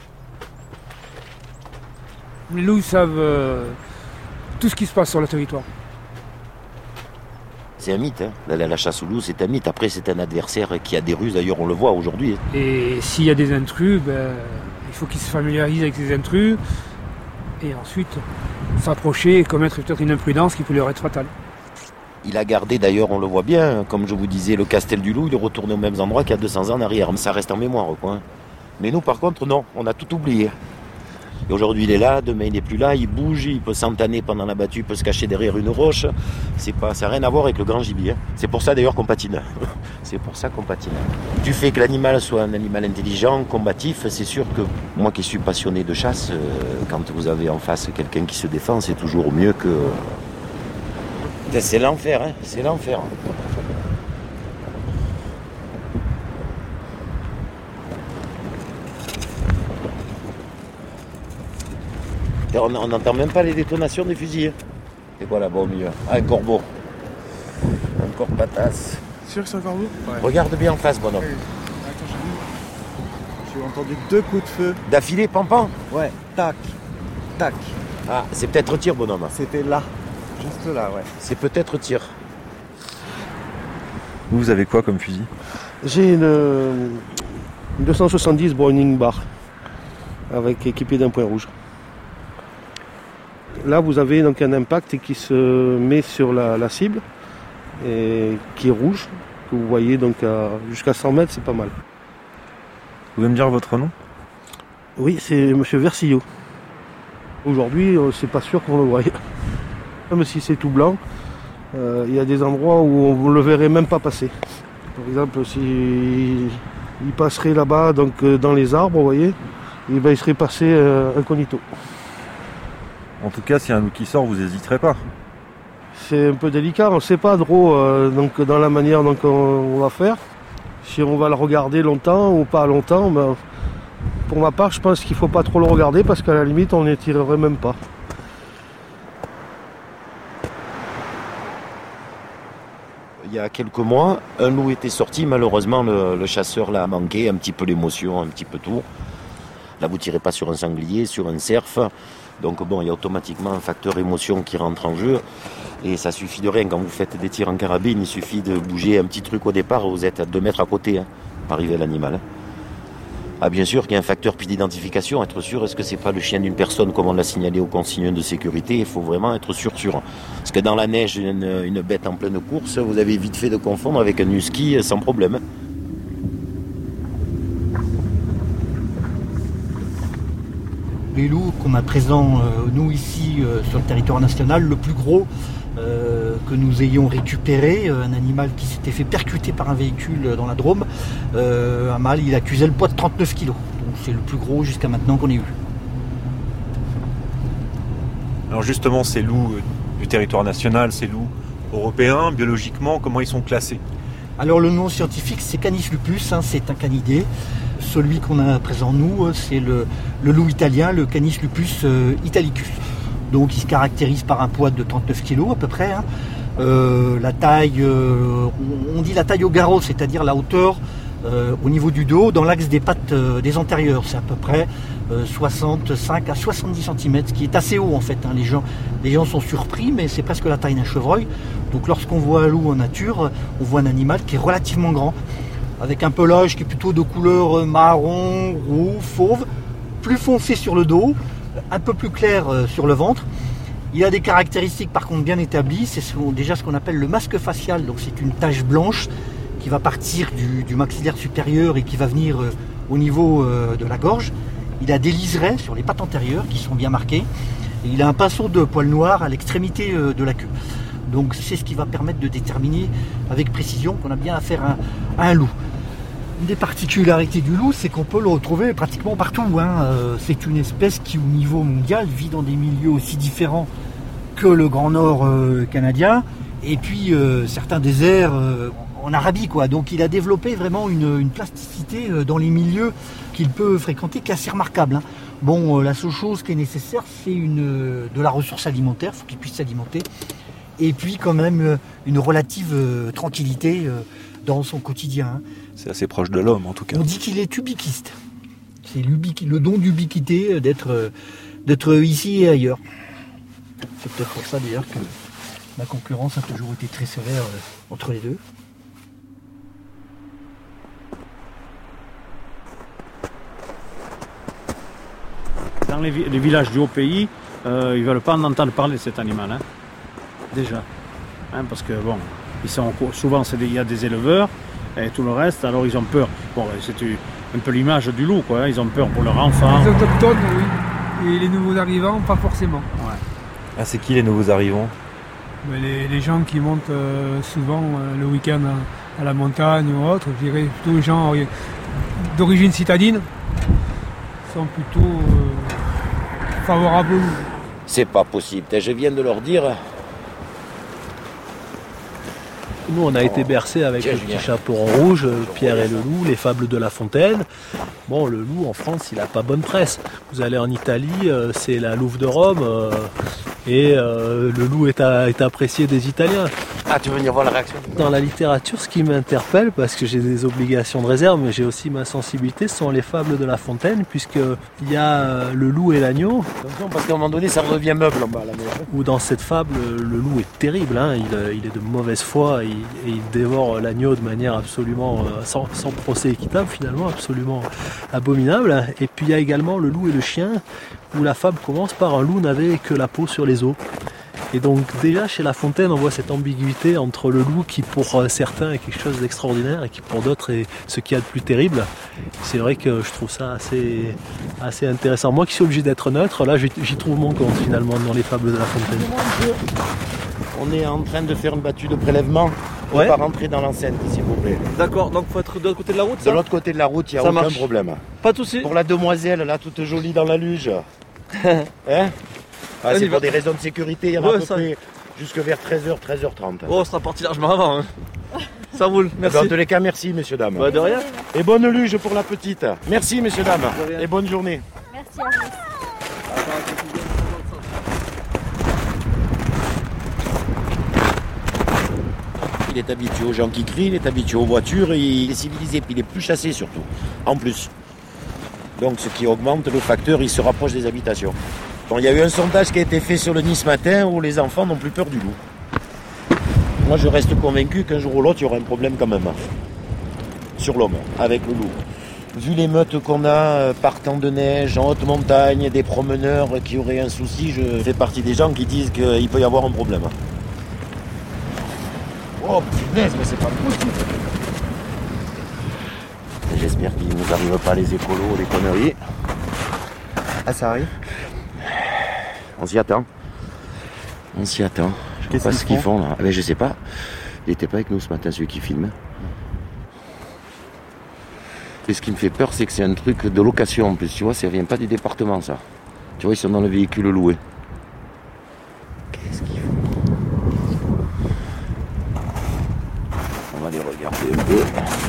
Les loups savent euh, tout ce qui se passe sur le territoire. C'est un mythe, hein. D'aller à la chasse au loup, c'est un mythe. Après, c'est un adversaire qui a des ruses, d'ailleurs, on le voit aujourd'hui. Et s'il y a des intrus, ben, il faut qu'ils se familiarisent avec ces intrus, et ensuite s'approcher et commettre peut-être une imprudence qui peut leur être fatale. Il a gardé, d'ailleurs, on le voit bien, comme je vous disais, le Castel du Loup, il est retourné aux mêmes endroits qu'il y a deux cents ans en arrière. Mais ça reste en mémoire, quoi. Mais nous, par contre, non, on a tout oublié. Et aujourd'hui, il est là, demain, il n'est plus là, il bouge, il peut s'entaner pendant la battue, il peut se cacher derrière une roche. C'est pas, ça n'a rien à voir avec le grand gibier. C'est pour ça, d'ailleurs, qu'on patine. C'est pour ça qu'on patine. Du fait que l'animal soit un animal intelligent, combatif, c'est sûr que moi qui suis passionné de chasse, euh, quand vous avez en face quelqu'un qui se défend, c'est toujours mieux que... C'est l'enfer, hein, c'est l'enfer. On n'entend même pas les détonations des fusils. Et voilà, bon, au milieu. Ah, un corbeau. Un corpatasse. Sûr que c'est un corbeau? Ouais. Regarde bien en face, bonhomme. Ouais. Attends, j'ai vu. J'ai entendu deux coups de feu. D'affilée, pampan? Ouais, tac, tac. Ah, c'est peut-être tir, bonhomme. C'était là. Juste là, ouais. C'est peut-être tir. Vous avez quoi comme fusil? J'ai une, une deux cent soixante-dix Browning Bar avec équipé d'un point rouge. Là, vous avez donc un impact qui se met sur la, la cible et qui est rouge, que vous voyez donc à, jusqu'à cent mètres, c'est pas mal. Vous pouvez me dire votre nom? Oui, c'est M. Versillot. Aujourd'hui, c'est pas sûr qu'on le voie. Même si c'est tout blanc, il euh, y a des endroits où on ne le verrait même pas passer. Par exemple, s'il il passerait là-bas, donc euh, dans les arbres, vous voyez, et ben, il serait passé euh, incognito. En tout cas, s'il y a un loup qui sort, vous n'hésiterez pas. C'est un peu délicat, on ne sait pas trop euh, donc, dans la manière dont on, on va faire. Si on va le regarder longtemps ou pas longtemps, ben, pour ma part, je pense qu'il ne faut pas trop le regarder parce qu'à la limite, on ne tirerait même pas. Il y a quelques mois, un loup était sorti, malheureusement le, le chasseur l'a manqué, un petit peu l'émotion, un petit peu tout. Là vous ne tirez pas sur un sanglier, sur un cerf, donc bon, il y a automatiquement un facteur émotion qui rentre en jeu. Et ça suffit de rien. Quand vous faites des tirs en carabine, il suffit de bouger un petit truc au départ, vous êtes à deux mètres à côté, hein, pour arriver à l'animal. Ah, bien sûr qu'il y a un facteur d'identification, être sûr, est-ce que c'est pas le chien d'une personne comme on l'a signalé au consigneur de sécurité, il faut vraiment être sûr sûr. Parce que dans la neige, une, une bête en pleine course, vous avez vite fait de confondre avec un husky sans problème. Les loups qu'on a présents, euh, nous ici, euh, sur le territoire national, le plus gros euh, que nous ayons récupéré, euh, un animal qui s'était fait percuter par un véhicule dans la Drôme, euh, un mâle, il accusait le poids de trente-neuf kilos. Donc c'est le plus gros jusqu'à maintenant qu'on ait eu. Alors justement, ces loups du territoire national, ces loups européens, biologiquement, comment ils sont classés? Alors le nom scientifique c'est Canis lupus, hein, c'est un canidé. Celui qu'on a présent nous, c'est le, le loup italien, le Canis lupus euh, italicus. Donc il se caractérise par un poids de trente-neuf kilos à peu près. Hein. Euh, la taille, euh, on dit la taille au garrot, c'est-à-dire la hauteur euh, au niveau du dos, dans l'axe des pattes euh, des antérieures. C'est à peu près euh, soixante-cinq à soixante-dix centimètres, ce qui est assez haut en fait. Hein. Les gens, les gens sont surpris, mais c'est presque la taille d'un chevreuil. Donc lorsqu'on voit un loup en nature, on voit un animal qui est relativement grand, avec un pelage qui est plutôt de couleur marron, roux, fauve, plus foncé sur le dos, un peu plus clair sur le ventre. Il a des caractéristiques par contre bien établies, c'est déjà ce qu'on appelle le masque facial, donc c'est une tache blanche qui va partir du, du maxillaire supérieur et qui va venir au niveau de la gorge. Il a des liserets sur les pattes antérieures qui sont bien marqués, et il a un pinceau de poil noir à l'extrémité de la queue. Donc c'est ce qui va permettre de déterminer avec précision qu'on a bien affaire à, à un loup. Une des particularités du loup, c'est qu'on peut le retrouver pratiquement partout. Hein. Euh, c'est une espèce qui, au niveau mondial, vit dans des milieux aussi différents que le Grand Nord euh, canadien, et puis euh, certains déserts euh, en Arabie, quoi. Donc il a développé vraiment une, une plasticité euh, dans les milieux qu'il peut fréquenter qui est assez remarquable. Hein. Bon, euh, la seule chose qui est nécessaire, c'est une, euh, de la ressource alimentaire, il faut qu'il puisse s'alimenter. Et puis quand même une relative euh, tranquillité euh, dans son quotidien. Hein. C'est assez proche de l'homme en tout cas. On dit qu'il est ubiquiste. C'est le don d'ubiquité d'être euh, d'être ici et ailleurs. C'est peut-être pour ça d'ailleurs que la concurrence a toujours été très sévère euh, entre les deux. Dans les, les villages du Haut-Pays, euh, ils ne veulent pas en entendre parler de cet animal. Hein. Déjà, hein, parce que bon, ils sont souvent il y a des éleveurs et tout le reste, alors ils ont peur. Bon, c'est un peu l'image du loup, quoi. Hein, ils ont peur pour leurs enfants. Les autochtones, oui, et les nouveaux arrivants, pas forcément. Ouais. Ah, c'est qui les nouveaux arrivants? Mais les, les gens qui montent euh, souvent euh, le week-end à, à la montagne ou autre, je dirais plutôt les gens euh, d'origine citadine, sont plutôt euh, favorables au loup. C'est pas possible, je viens de leur dire. Nous, on a été bercés avec le petit chaperon rouge, Pierre et le loup, les fables de La Fontaine. Bon, le loup, en France, il n'a pas bonne presse. Vous allez en Italie, euh, c'est la Louve de Rome, euh, et euh, le loup est, à, est apprécié des Italiens. Ah, tu veux venir voir la réaction? Dans la littérature, ce qui m'interpelle, parce que j'ai des obligations de réserve, mais j'ai aussi ma sensibilité, ce sont les fables de La Fontaine, puisqu'il y a euh, le loup et l'agneau. Attention, parce qu'à un moment donné, ça redevient meuble en bas à la maison. Où dans cette fable, le loup est terrible, hein, il, il est de mauvaise foi, et, et il dévore l'agneau de manière absolument, euh, sans, sans procès équitable finalement, absolument abominable. Et puis il y a également le loup et le chien, où la fable commence par un loup n'avait que la peau sur les os. Et donc déjà chez La Fontaine on voit cette ambiguïté entre le loup qui pour certains est quelque chose d'extraordinaire et qui pour d'autres est ce qu'il y a de plus terrible. C'est vrai que je trouve ça assez, assez intéressant. Moi qui suis obligé d'être neutre, là j'y trouve mon compte finalement dans les fables de La Fontaine. On est en train de faire une battue de prélèvement. On ouais. va rentrer dans l'enceinte s'il vous plaît. D'accord, donc il faut être de l'autre côté de la route. De l'autre côté de la route, il n'y a ça aucun marche. problème. Pas de soucis. Pour la demoiselle là toute jolie dans la luge. hein Ah, c'est pour des raisons de sécurité, il y en a ouais, à peu ça... près jusque vers treize heures, treize heures trente. Oh, on sera parti largement avant. Hein. Ça roule, merci. Dans tous les cas, merci, messieurs, dames. Bah, de rien. Et bonne luge pour la petite. Merci, messieurs, dames. Et bonne journée. Merci à vous. Il est habitué aux gens qui crient, il est habitué aux voitures, il est civilisé, puis il est plus chassé surtout, en plus. Donc ce qui augmente le facteur, il se rapproche des habitations. Bon, il y a eu un sondage qui a été fait sur le Nice Matin où les enfants n'ont plus peur du loup. Moi, je reste convaincu qu'un jour ou l'autre, il y aura un problème quand même. Sur l'homme, avec le loup. Vu les meutes qu'on a par temps de neige, en haute montagne, des promeneurs qui auraient un souci, je fais partie des gens qui disent qu'il peut y avoir un problème. Oh punaise, mais c'est pas possible. J'espère qu'il ne nous arrive pas les écolos, les conneries. Ah, ça arrive? On s'y attend. On s'y attend. Je sais pas ce qu'ils font là. Mais je sais pas. Il n'était pas avec nous ce matin, celui qui filme. Et ce qui me fait peur, c'est que c'est un truc de location en plus. Tu vois, ça vient pas du département, ça. Tu vois, ils sont dans le véhicule loué. Qu'est-ce qu'ils font? On va les regarder un peu.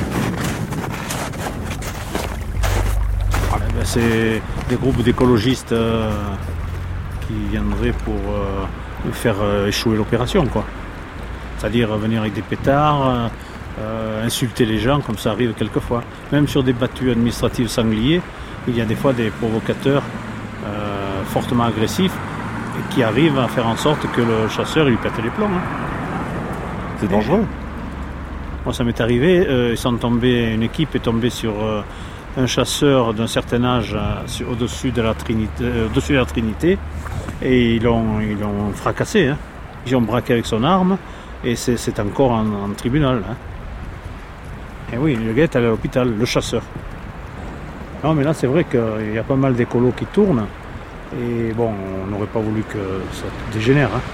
Ah ben, c'est des groupes d'écologistes euh, qui viendraient pour euh, faire euh, échouer l'opération, quoi. C'est-à-dire venir avec des pétards, euh, euh, insulter les gens, comme ça arrive quelquefois. Même sur des battues administratives sangliers, il y a des fois des provocateurs euh, fortement agressifs qui arrivent à faire en sorte que le chasseur lui pète les plombs. Hein. C'est dangereux. Moi, ça m'est arrivé, euh, ils sont tombés, une équipe est tombée sur euh, un chasseur d'un certain âge euh, sur, au-dessus de la Trinité, euh, au-dessus de la Trinité, et ils l'ont, ils l'ont fracassé. Hein. Ils ont braqué avec son arme, et c'est, c'est encore en, en tribunal. Hein. Et oui, le gars est allé à l'hôpital, le chasseur. Non, mais là, c'est vrai qu'il y a pas mal d'écolos qui tournent, et bon, on n'aurait pas voulu que ça dégénère. Hein.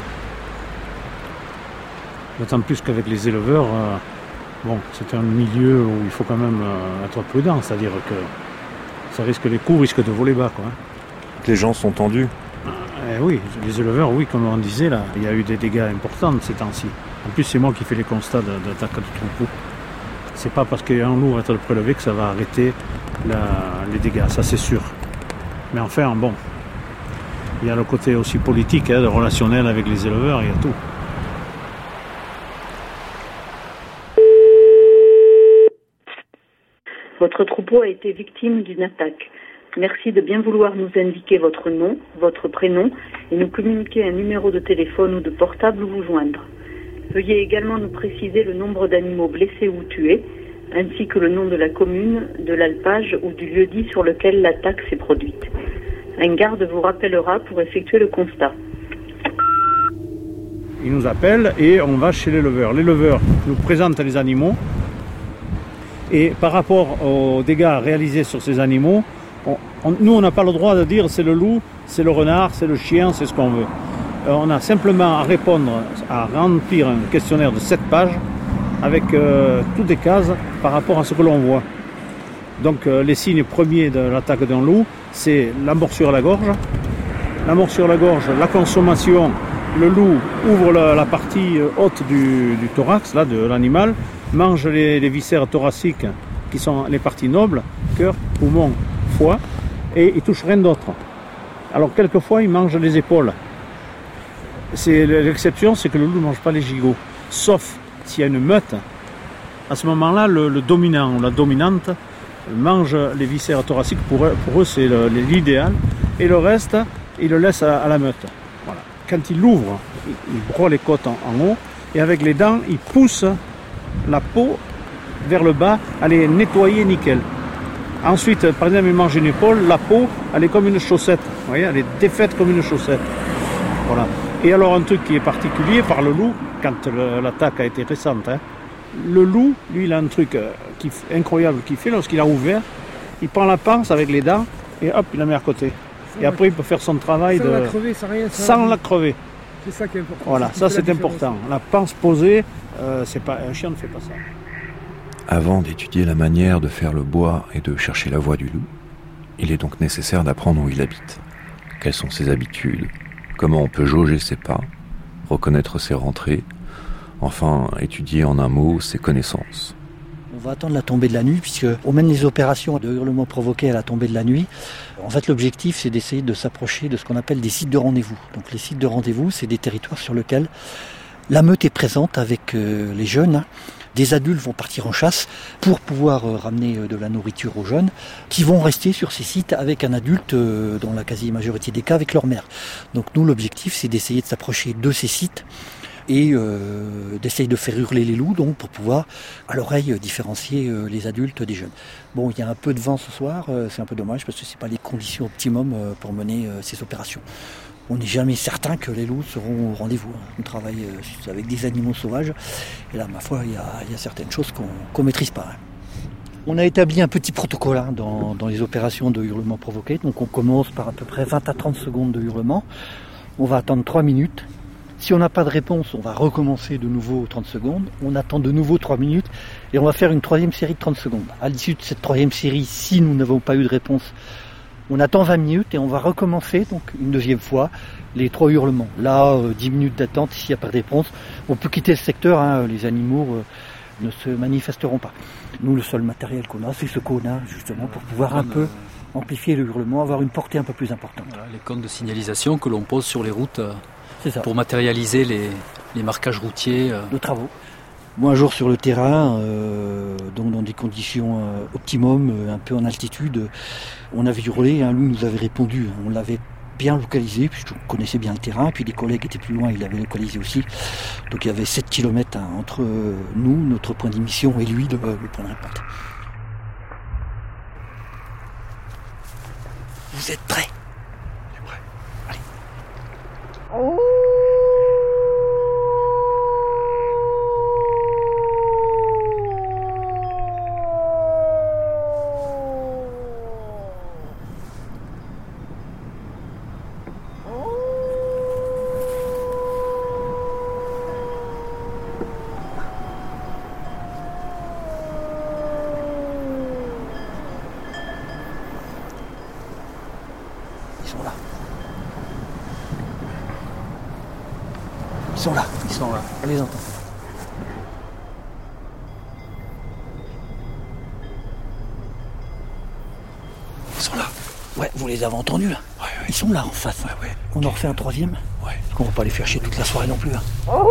D'autant plus qu'avec les éleveurs, euh, bon, c'est un milieu où il faut quand même euh, être prudent, c'est-à-dire que ça risque, les coups risquent de voler bas, quoi. Hein. Les gens sont tendus. Eh oui, les éleveurs, oui, comme on disait là, il y a eu des dégâts importants ces temps-ci. En plus, c'est moi qui fais les constats d'attaque de troupeau. C'est pas parce qu'un loup va être prélevé que ça va arrêter la, les dégâts, ça c'est sûr. Mais enfin, bon, il y a le côté aussi politique, hein, relationnel avec les éleveurs, il y a tout. Votre troupeau a été victime d'une attaque. Merci de bien vouloir nous indiquer votre nom, votre prénom et nous communiquer un numéro de téléphone ou de portable où vous joindre. Veuillez également nous préciser le nombre d'animaux blessés ou tués, ainsi que le nom de la commune, de l'alpage ou du lieu-dit sur lequel l'attaque s'est produite. Un garde vous rappellera pour effectuer le constat. Il nous appelle et on va chez l'éleveur. L'éleveur nous présente les animaux et par rapport aux dégâts réalisés sur ces animaux, on, on, nous on n'a pas le droit de dire c'est le loup, c'est le renard, c'est le chien, c'est ce qu'on veut. Euh, on a simplement à répondre, à remplir un questionnaire de sept pages avec euh, toutes les cases par rapport à ce que l'on voit. Donc euh, les signes premiers de l'attaque d'un loup, c'est la morsure à la gorge. La morsure à la gorge, la consommation, le loup ouvre la, la partie haute du, du thorax là, de l'animal, mange les, les viscères thoraciques qui sont les parties nobles, cœur, poumon, foie, et il touche rien d'autre. Alors quelquefois il mange les épaules. C'est, l'exception, c'est que le loup ne mange pas les gigots, sauf s'il y a une meute. À ce moment-là, le, le dominant ou la dominante mange les viscères thoraciques, pour eux, pour eux c'est le, l'idéal, et le reste, il le laisse à, à la meute. Voilà. Quand il l'ouvre, il, il broie les côtes en, en haut, et avec les dents, il pousse la peau vers le bas, à les nettoyer nickel. Ensuite, par exemple, il mange une épaule, la peau, elle est comme une chaussette. Vous voyez, elle est défaite comme une chaussette. Voilà. Et alors, un truc qui est particulier par le loup, quand le, l'attaque a été récente, hein, le loup, lui, il a un truc euh, qui, incroyable qu'il fait lorsqu'il a ouvert. Il prend la panse avec les dents et hop, il la met à côté. Sans et après, il peut faire son travail sans de... la crever, sans rien. Sans, sans la crever. C'est ça qui est important. Voilà, ça, ça c'est important. La panse posée, euh, c'est pas, un chien ne fait pas ça. Avant d'étudier la manière de faire le bois et de chercher la voie du loup, il est donc nécessaire d'apprendre où il habite. Quelles sont ses habitudes, comment on peut jauger ses pas, reconnaître ses rentrées, enfin étudier en un mot ses connaissances. On va attendre la tombée de la nuit, puisqu'on mène les opérations de hurlements provoqués à la tombée de la nuit. En fait, l'objectif, c'est d'essayer de s'approcher de ce qu'on appelle des sites de rendez-vous. Donc les sites de rendez-vous, c'est des territoires sur lesquels la meute est présente avec euh, les jeunes. Des adultes vont partir en chasse pour pouvoir euh, ramener euh, de la nourriture aux jeunes, qui vont rester sur ces sites avec un adulte, euh, dans la quasi-majorité des cas, avec leur mère. Donc nous, l'objectif, c'est d'essayer de s'approcher de ces sites et euh, d'essayer de faire hurler les loups, donc pour pouvoir à l'oreille différencier euh, les adultes des jeunes. Bon, il y a un peu de vent ce soir, euh, c'est un peu dommage parce que c'est pas les conditions optimum euh, pour mener euh, ces opérations. On n'est jamais certain que les loups seront au rendez-vous. On travaille euh, avec des animaux sauvages et là, ma foi, il y a, il y a certaines choses qu'on qu'on maîtrise pas. Hein. On a établi un petit protocole hein, dans, dans les opérations de hurlement provoqué. Donc on commence par à peu près vingt à trente secondes de hurlement. On va attendre trois minutes. Si on n'a pas de réponse, on va recommencer de nouveau trente secondes. On attend de nouveau trois minutes et on va faire une troisième série de trente secondes. À l'issue de cette troisième série, si nous n'avons pas eu de réponse, on attend vingt minutes et on va recommencer donc une deuxième fois les trois hurlements. Là, euh, dix minutes d'attente, s'il n'y a pas de réponse, on peut quitter le secteur. Hein, les animaux euh, ne se manifesteront pas. Nous, le seul matériel qu'on a, c'est ce qu'on a justement pour pouvoir un peu amplifier le hurlement, avoir une portée un peu plus importante. Voilà, les cônes de signalisation que l'on pose sur les routes euh, c'est ça. Pour matérialiser les, les marquages routiers. Euh. De travaux. Moi, un jour sur le terrain, euh, donc dans des conditions euh, optimum, euh, un peu en altitude, euh, on avait hurlé, un loup nous avait répondu, on l'avait bien localisé, puis je connaissais bien le terrain, puis les collègues étaient plus loin, ils l'avaient localisé aussi. Donc il y avait sept kilomètres hein, entre euh, nous, notre point d'émission, et lui, le, le point de réponse. Vous êtes prêts? Je suis prêt. Allez. Oh. Ils sont là. Ils sont là. Ils sont là. On les entend. Ils sont là. Ouais, vous les avez entendus là. Ouais, ouais. Ils sont là en face. Ouais, ouais. On en refait un troisième. Ouais. Parce qu'on va pas les faire chier toute la soirée non plus. Hein. Oh.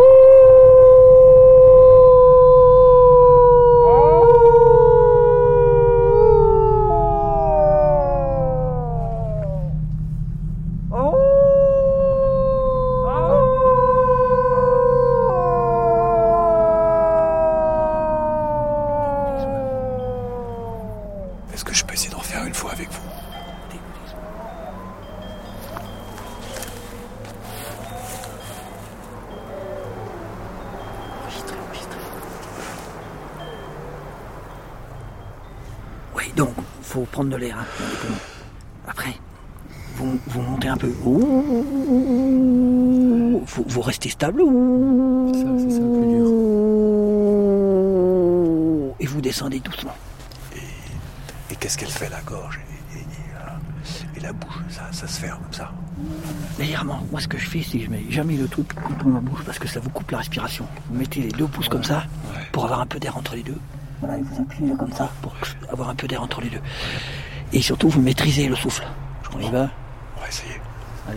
Est-ce que je peux essayer d'en refaire une fois avec vous? Oui, donc, faut prendre de l'air. Hein, après, vous, vous montez un peu. Ouh, vous, vous restez stable. Ouh, c'est ça, c'est ça le plus dur. Et vous descendez doucement. Et qu'est-ce qu'elle fait la gorge et, et, et, et la bouche, ça, ça se ferme comme ça? Légèrement. Moi ce que je fais, c'est que je mets jamais le truc dans ma bouche parce que ça vous coupe la respiration. Vous mettez les deux pouces ouais, comme ça ouais. pour avoir un peu d'air entre les deux. Voilà, et vous appuyez là comme ça pour avoir un peu d'air entre les deux. Et surtout vous maîtrisez le souffle. On y va? On va essayer. Allez.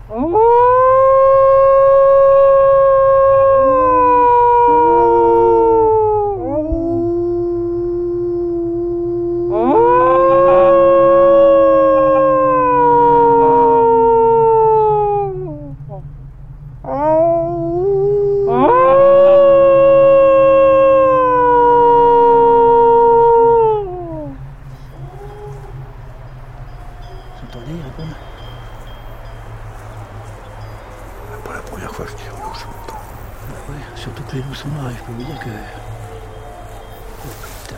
Attendez, répondre. Pas la première fois que je dis loup, je m'entends. Bah ouais, surtout que les loups sont là, je peux vous dire que. Oh putain.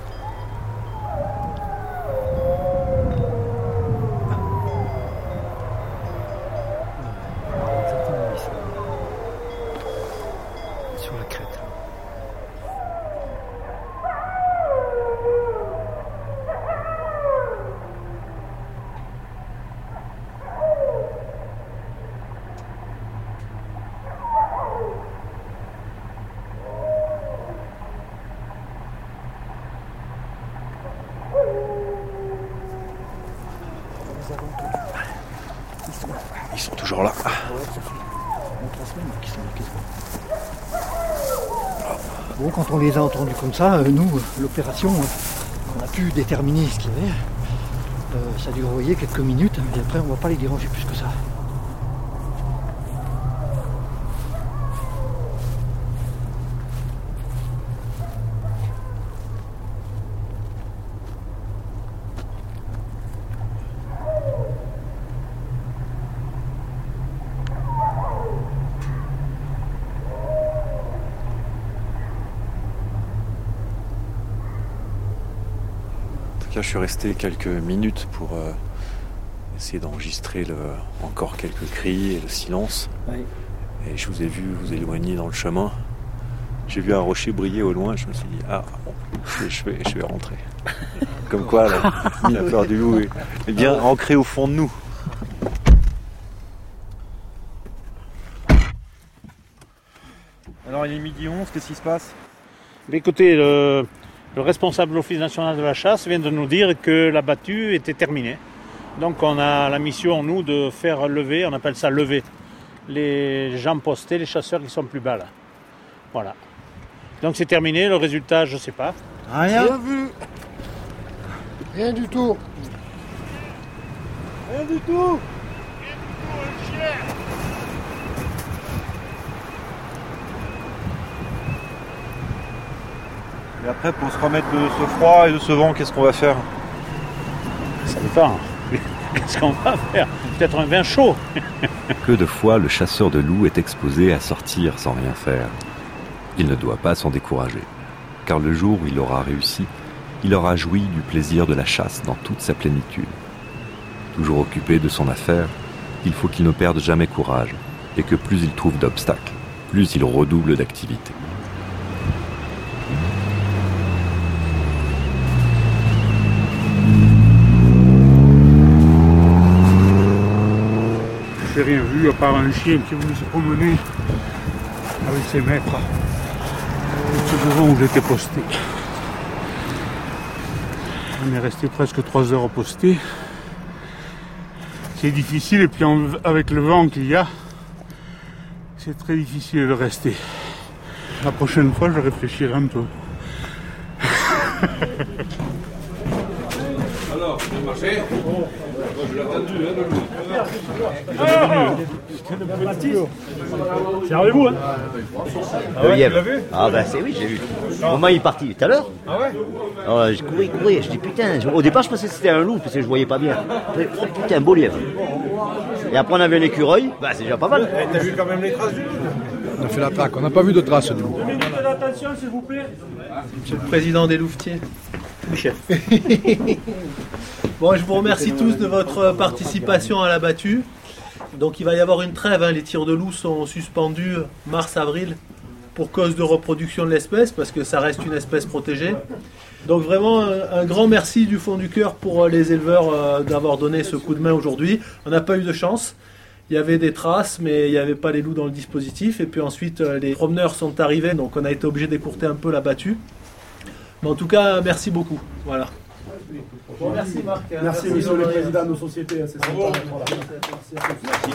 Exactement, ils sont sur la crête. Ils sont toujours là. Ouais, ça fait trois semaines qu'ils sont là quasiment. Bon, quand on les a entendus comme ça, euh, nous, l'opération, euh, on a pu déterminer ce qu'il y avait. Euh, ça a dû envoyer quelques minutes, mais après on ne va pas les déranger plus que ça. là, je suis resté quelques minutes pour euh, essayer d'enregistrer le, encore quelques cris et le silence. Oui. Et je vous ai vu vous éloigner dans le chemin. J'ai vu un rocher briller au loin. Je me suis dit, ah, bon, je vais, je vais rentrer. Comme quoi, la, la peur du loup est, est bien ancrée au fond de nous. Alors il est midi onze, qu'est-ce qui se passe? Écoutez, le, le responsable de l'Office national de la chasse vient de nous dire que la battue était terminée. Donc on a la mission, nous, de faire lever, on appelle ça lever, les gens postés, les chasseurs qui sont plus bas là. Voilà. Donc c'est terminé, le résultat, je ne sais pas. Rien. Rien vu. Rien du tout. Rien du tout. Et après, pour se remettre de ce froid et de ce vent, qu'est-ce qu'on va faire? Ça dépend. Qu'est-ce qu'on va faire? Peut-être un vin chaud. Que de fois le chasseur de loups est exposé à sortir sans rien faire. Il ne doit pas s'en décourager, car le jour où il aura réussi, il aura joui du plaisir de la chasse dans toute sa plénitude. Toujours occupé de son affaire, il faut qu'il ne perde jamais courage, et que plus il trouve d'obstacles, plus il redouble d'activité. J'ai rien vu à part un chien qui est venu se promener avec ses maîtres. C'est devant où j'étais posté. On est resté presque trois heures posté. C'est difficile et puis avec le vent qu'il y a, c'est très difficile de rester. La prochaine fois, je réfléchirai un peu. Alors, bien marché. Je l'ai attendu, hein, le Servez-vous, hein. Ah ouais, tu l'as vu? Ah bah c'est oui, j'ai vu. Au moment il est parti tout à l'heure. Ah ouais? Alors je courais, courais, je dis putain, je... au départ je pensais que c'était un loup parce que je voyais pas bien. Oh putain, un beau lièvre. Et après on avait un écureuil, bah c'est déjà pas mal. T'as vu quand même les traces du loup? On a fait la traque, on n'a pas vu de traces du loup. Une minute d'attention s'il vous plaît. Monsieur le président des louvetiers. Oui, chef. Bon, je vous remercie tous de votre participation à la battue. Donc il va y avoir une trêve, hein. Les tirs de loup sont suspendus mars-avril pour cause de reproduction de l'espèce, parce que ça reste une espèce protégée. Donc vraiment un, un grand merci du fond du cœur pour les éleveurs euh, d'avoir donné ce coup de main aujourd'hui. On n'a pas eu de chance. Il y avait des traces, mais il n'y avait pas les loups dans le dispositif. Et puis ensuite, euh, les promeneurs sont arrivés, donc on a été obligé d'écourter un peu la battue. Mais en tout cas, merci beaucoup. Voilà. Bon, merci Marc. Merci, merci monsieur le président de nos sociétés. C'est sympa. Voilà. Merci.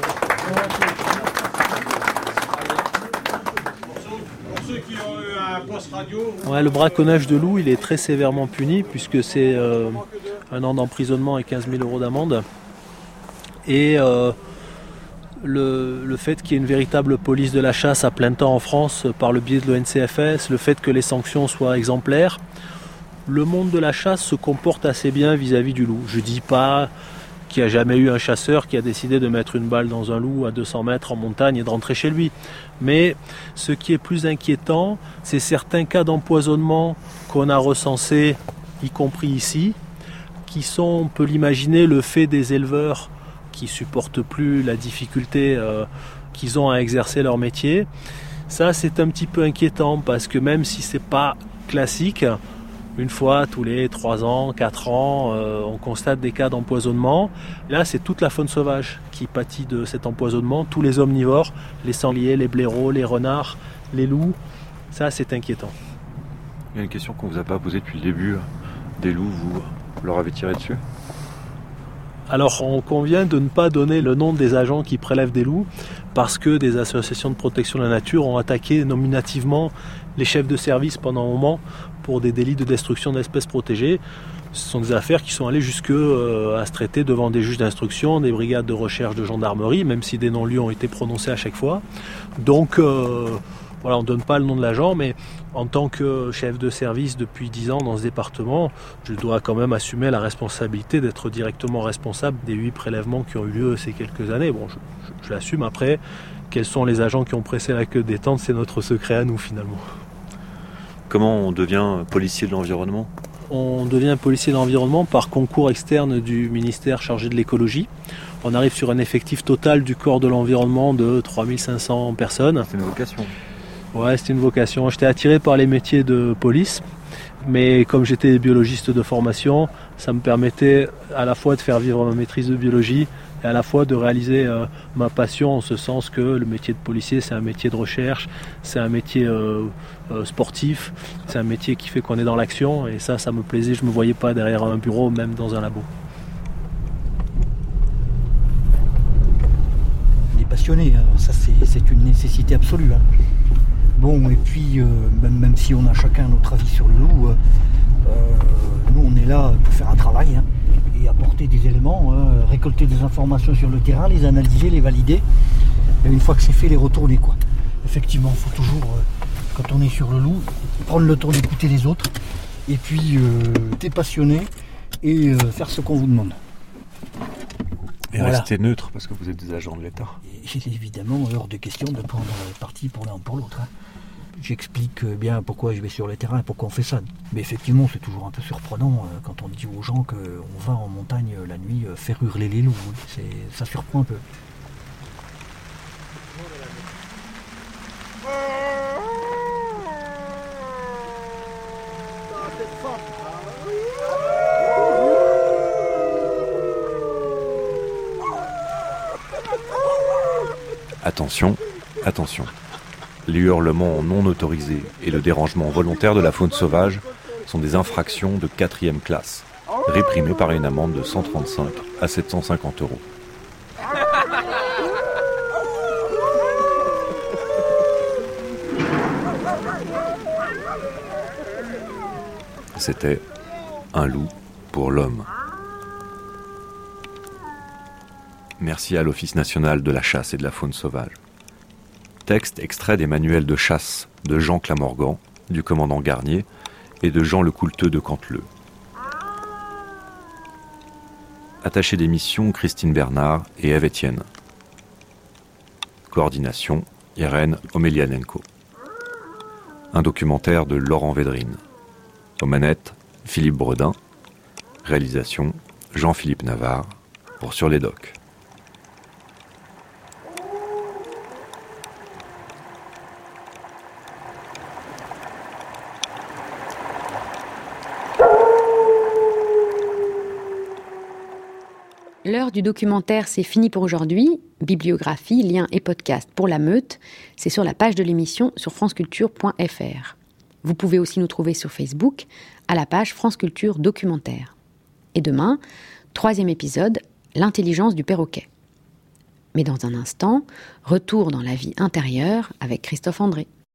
Pour ceux qui ont eu un poste radio. Ouais, le braconnage de loup, il est très sévèrement puni puisque c'est euh, un an d'emprisonnement et quinze mille euros d'amende. Et euh, le, le fait qu'il y ait une véritable police de la chasse à plein temps en France par le biais de l'O N C F S, le fait que les sanctions soient exemplaires, le monde de la chasse se comporte assez bien vis-à-vis du loup. Je ne dis pas qu'il n'y a jamais eu un chasseur qui a décidé de mettre une balle dans un loup à deux cents mètres en montagne et de rentrer chez lui. Mais ce qui est plus inquiétant, c'est certains cas d'empoisonnement qu'on a recensés, y compris ici, qui sont, on peut l'imaginer, le fait des éleveurs qui ne supportent plus la difficulté euh, qu'ils ont à exercer leur métier. Ça, c'est un petit peu inquiétant parce que même si ce n'est pas classique, une fois tous les trois ans, quatre ans, euh, on constate des cas d'empoisonnement. Là, c'est toute la faune sauvage qui pâtit de cet empoisonnement, tous les omnivores, les sangliers, les blaireaux, les renards, les loups. Ça, c'est inquiétant. Il y a une question qu'on ne vous a pas posée depuis le début. Des loups, vous leur avez tiré dessus? Alors, on convient de ne pas donner le nom des agents qui prélèvent des loups parce que des associations de protection de la nature ont attaqué nominativement les chefs de service pendant un moment pour des délits de destruction d'espèces protégées. Ce sont des affaires qui sont allées jusque euh, à se traiter devant des juges d'instruction, des brigades de recherche de gendarmerie, même si des non-lieux ont été prononcés à chaque fois. Donc, euh, voilà, on ne donne pas le nom de l'agent, mais en tant que chef de service depuis dix ans dans ce département, je dois quand même assumer la responsabilité d'être directement responsable des huit prélèvements qui ont eu lieu ces quelques années. Bon, je, je, je l'assume. Après, quels sont les agents qui ont pressé la queue des tentes, c'est notre secret à nous finalement. Comment on devient policier de l'environnement? On devient policier de l'environnement par concours externe du ministère chargé de l'écologie. On arrive sur un effectif total du corps de l'environnement de trois mille cinq cents personnes. C'est une vocation. Ouais, c'était une vocation. J'étais attiré par les métiers de police, mais comme j'étais biologiste de formation, ça me permettait à la fois de faire vivre ma maîtrise de biologie et à la fois de réaliser euh, ma passion, en ce sens que le métier de policier, c'est un métier de recherche, c'est un métier euh, euh, sportif, c'est un métier qui fait qu'on est dans l'action, et ça, ça me plaisait. Je ne me voyais pas derrière un bureau, même dans un labo. Passionné, hein. Ça c'est, c'est une nécessité absolue. Hein. Bon, et puis euh, même, même si on a chacun notre avis sur le loup, euh, nous on est là pour faire un travail hein, et apporter des éléments, hein, récolter des informations sur le terrain, les analyser, les valider, et une fois que c'est fait, les retourner quoi. Effectivement, il faut toujours, euh, quand on est sur le loup, prendre le temps d'écouter les autres, et puis euh, t'es passionné et euh, faire ce qu'on vous demande. Et voilà. Rester neutre, parce que vous êtes des agents de l'État. Et évidemment, hors de question de prendre parti pour l'un ou pour l'autre. Hein. J'explique bien pourquoi je vais sur le terrain et pourquoi on fait ça. Mais effectivement, c'est toujours un peu surprenant euh, quand on dit aux gens qu'on va en montagne euh, la nuit euh, faire hurler les loups. C'est, ça surprend un peu. Attention, attention. Les hurlements non autorisés et le dérangement volontaire de la faune sauvage sont des infractions de quatrième classe, réprimées par une amende de cent trente-cinq à sept cent cinquante euros. C'était un loup pour l'homme. Merci à l'Office national de la chasse et de la faune sauvage. Texte extrait des manuels de chasse de Jean Clamorgan, du commandant Garnier, et de Jean Lecoulteux de Canteleu. Attaché d'émission Christine Bernard et Ève Etienne. Coordination Irène Omelianenko. Un documentaire de Laurent Védrine. Aux manettes, Philippe Bredin. Réalisation Jean-Philippe Navarre pour Sur les Docks. L'heure du documentaire, c'est fini pour aujourd'hui. Bibliographie, liens et podcasts pour la Meute, c'est sur la page de l'émission sur franceculture point f r. Vous pouvez aussi nous trouver sur Facebook, à la page France Culture Documentaire. Et demain, troisième épisode, l'intelligence du perroquet. Mais dans un instant, retour dans la vie intérieure avec Christophe André.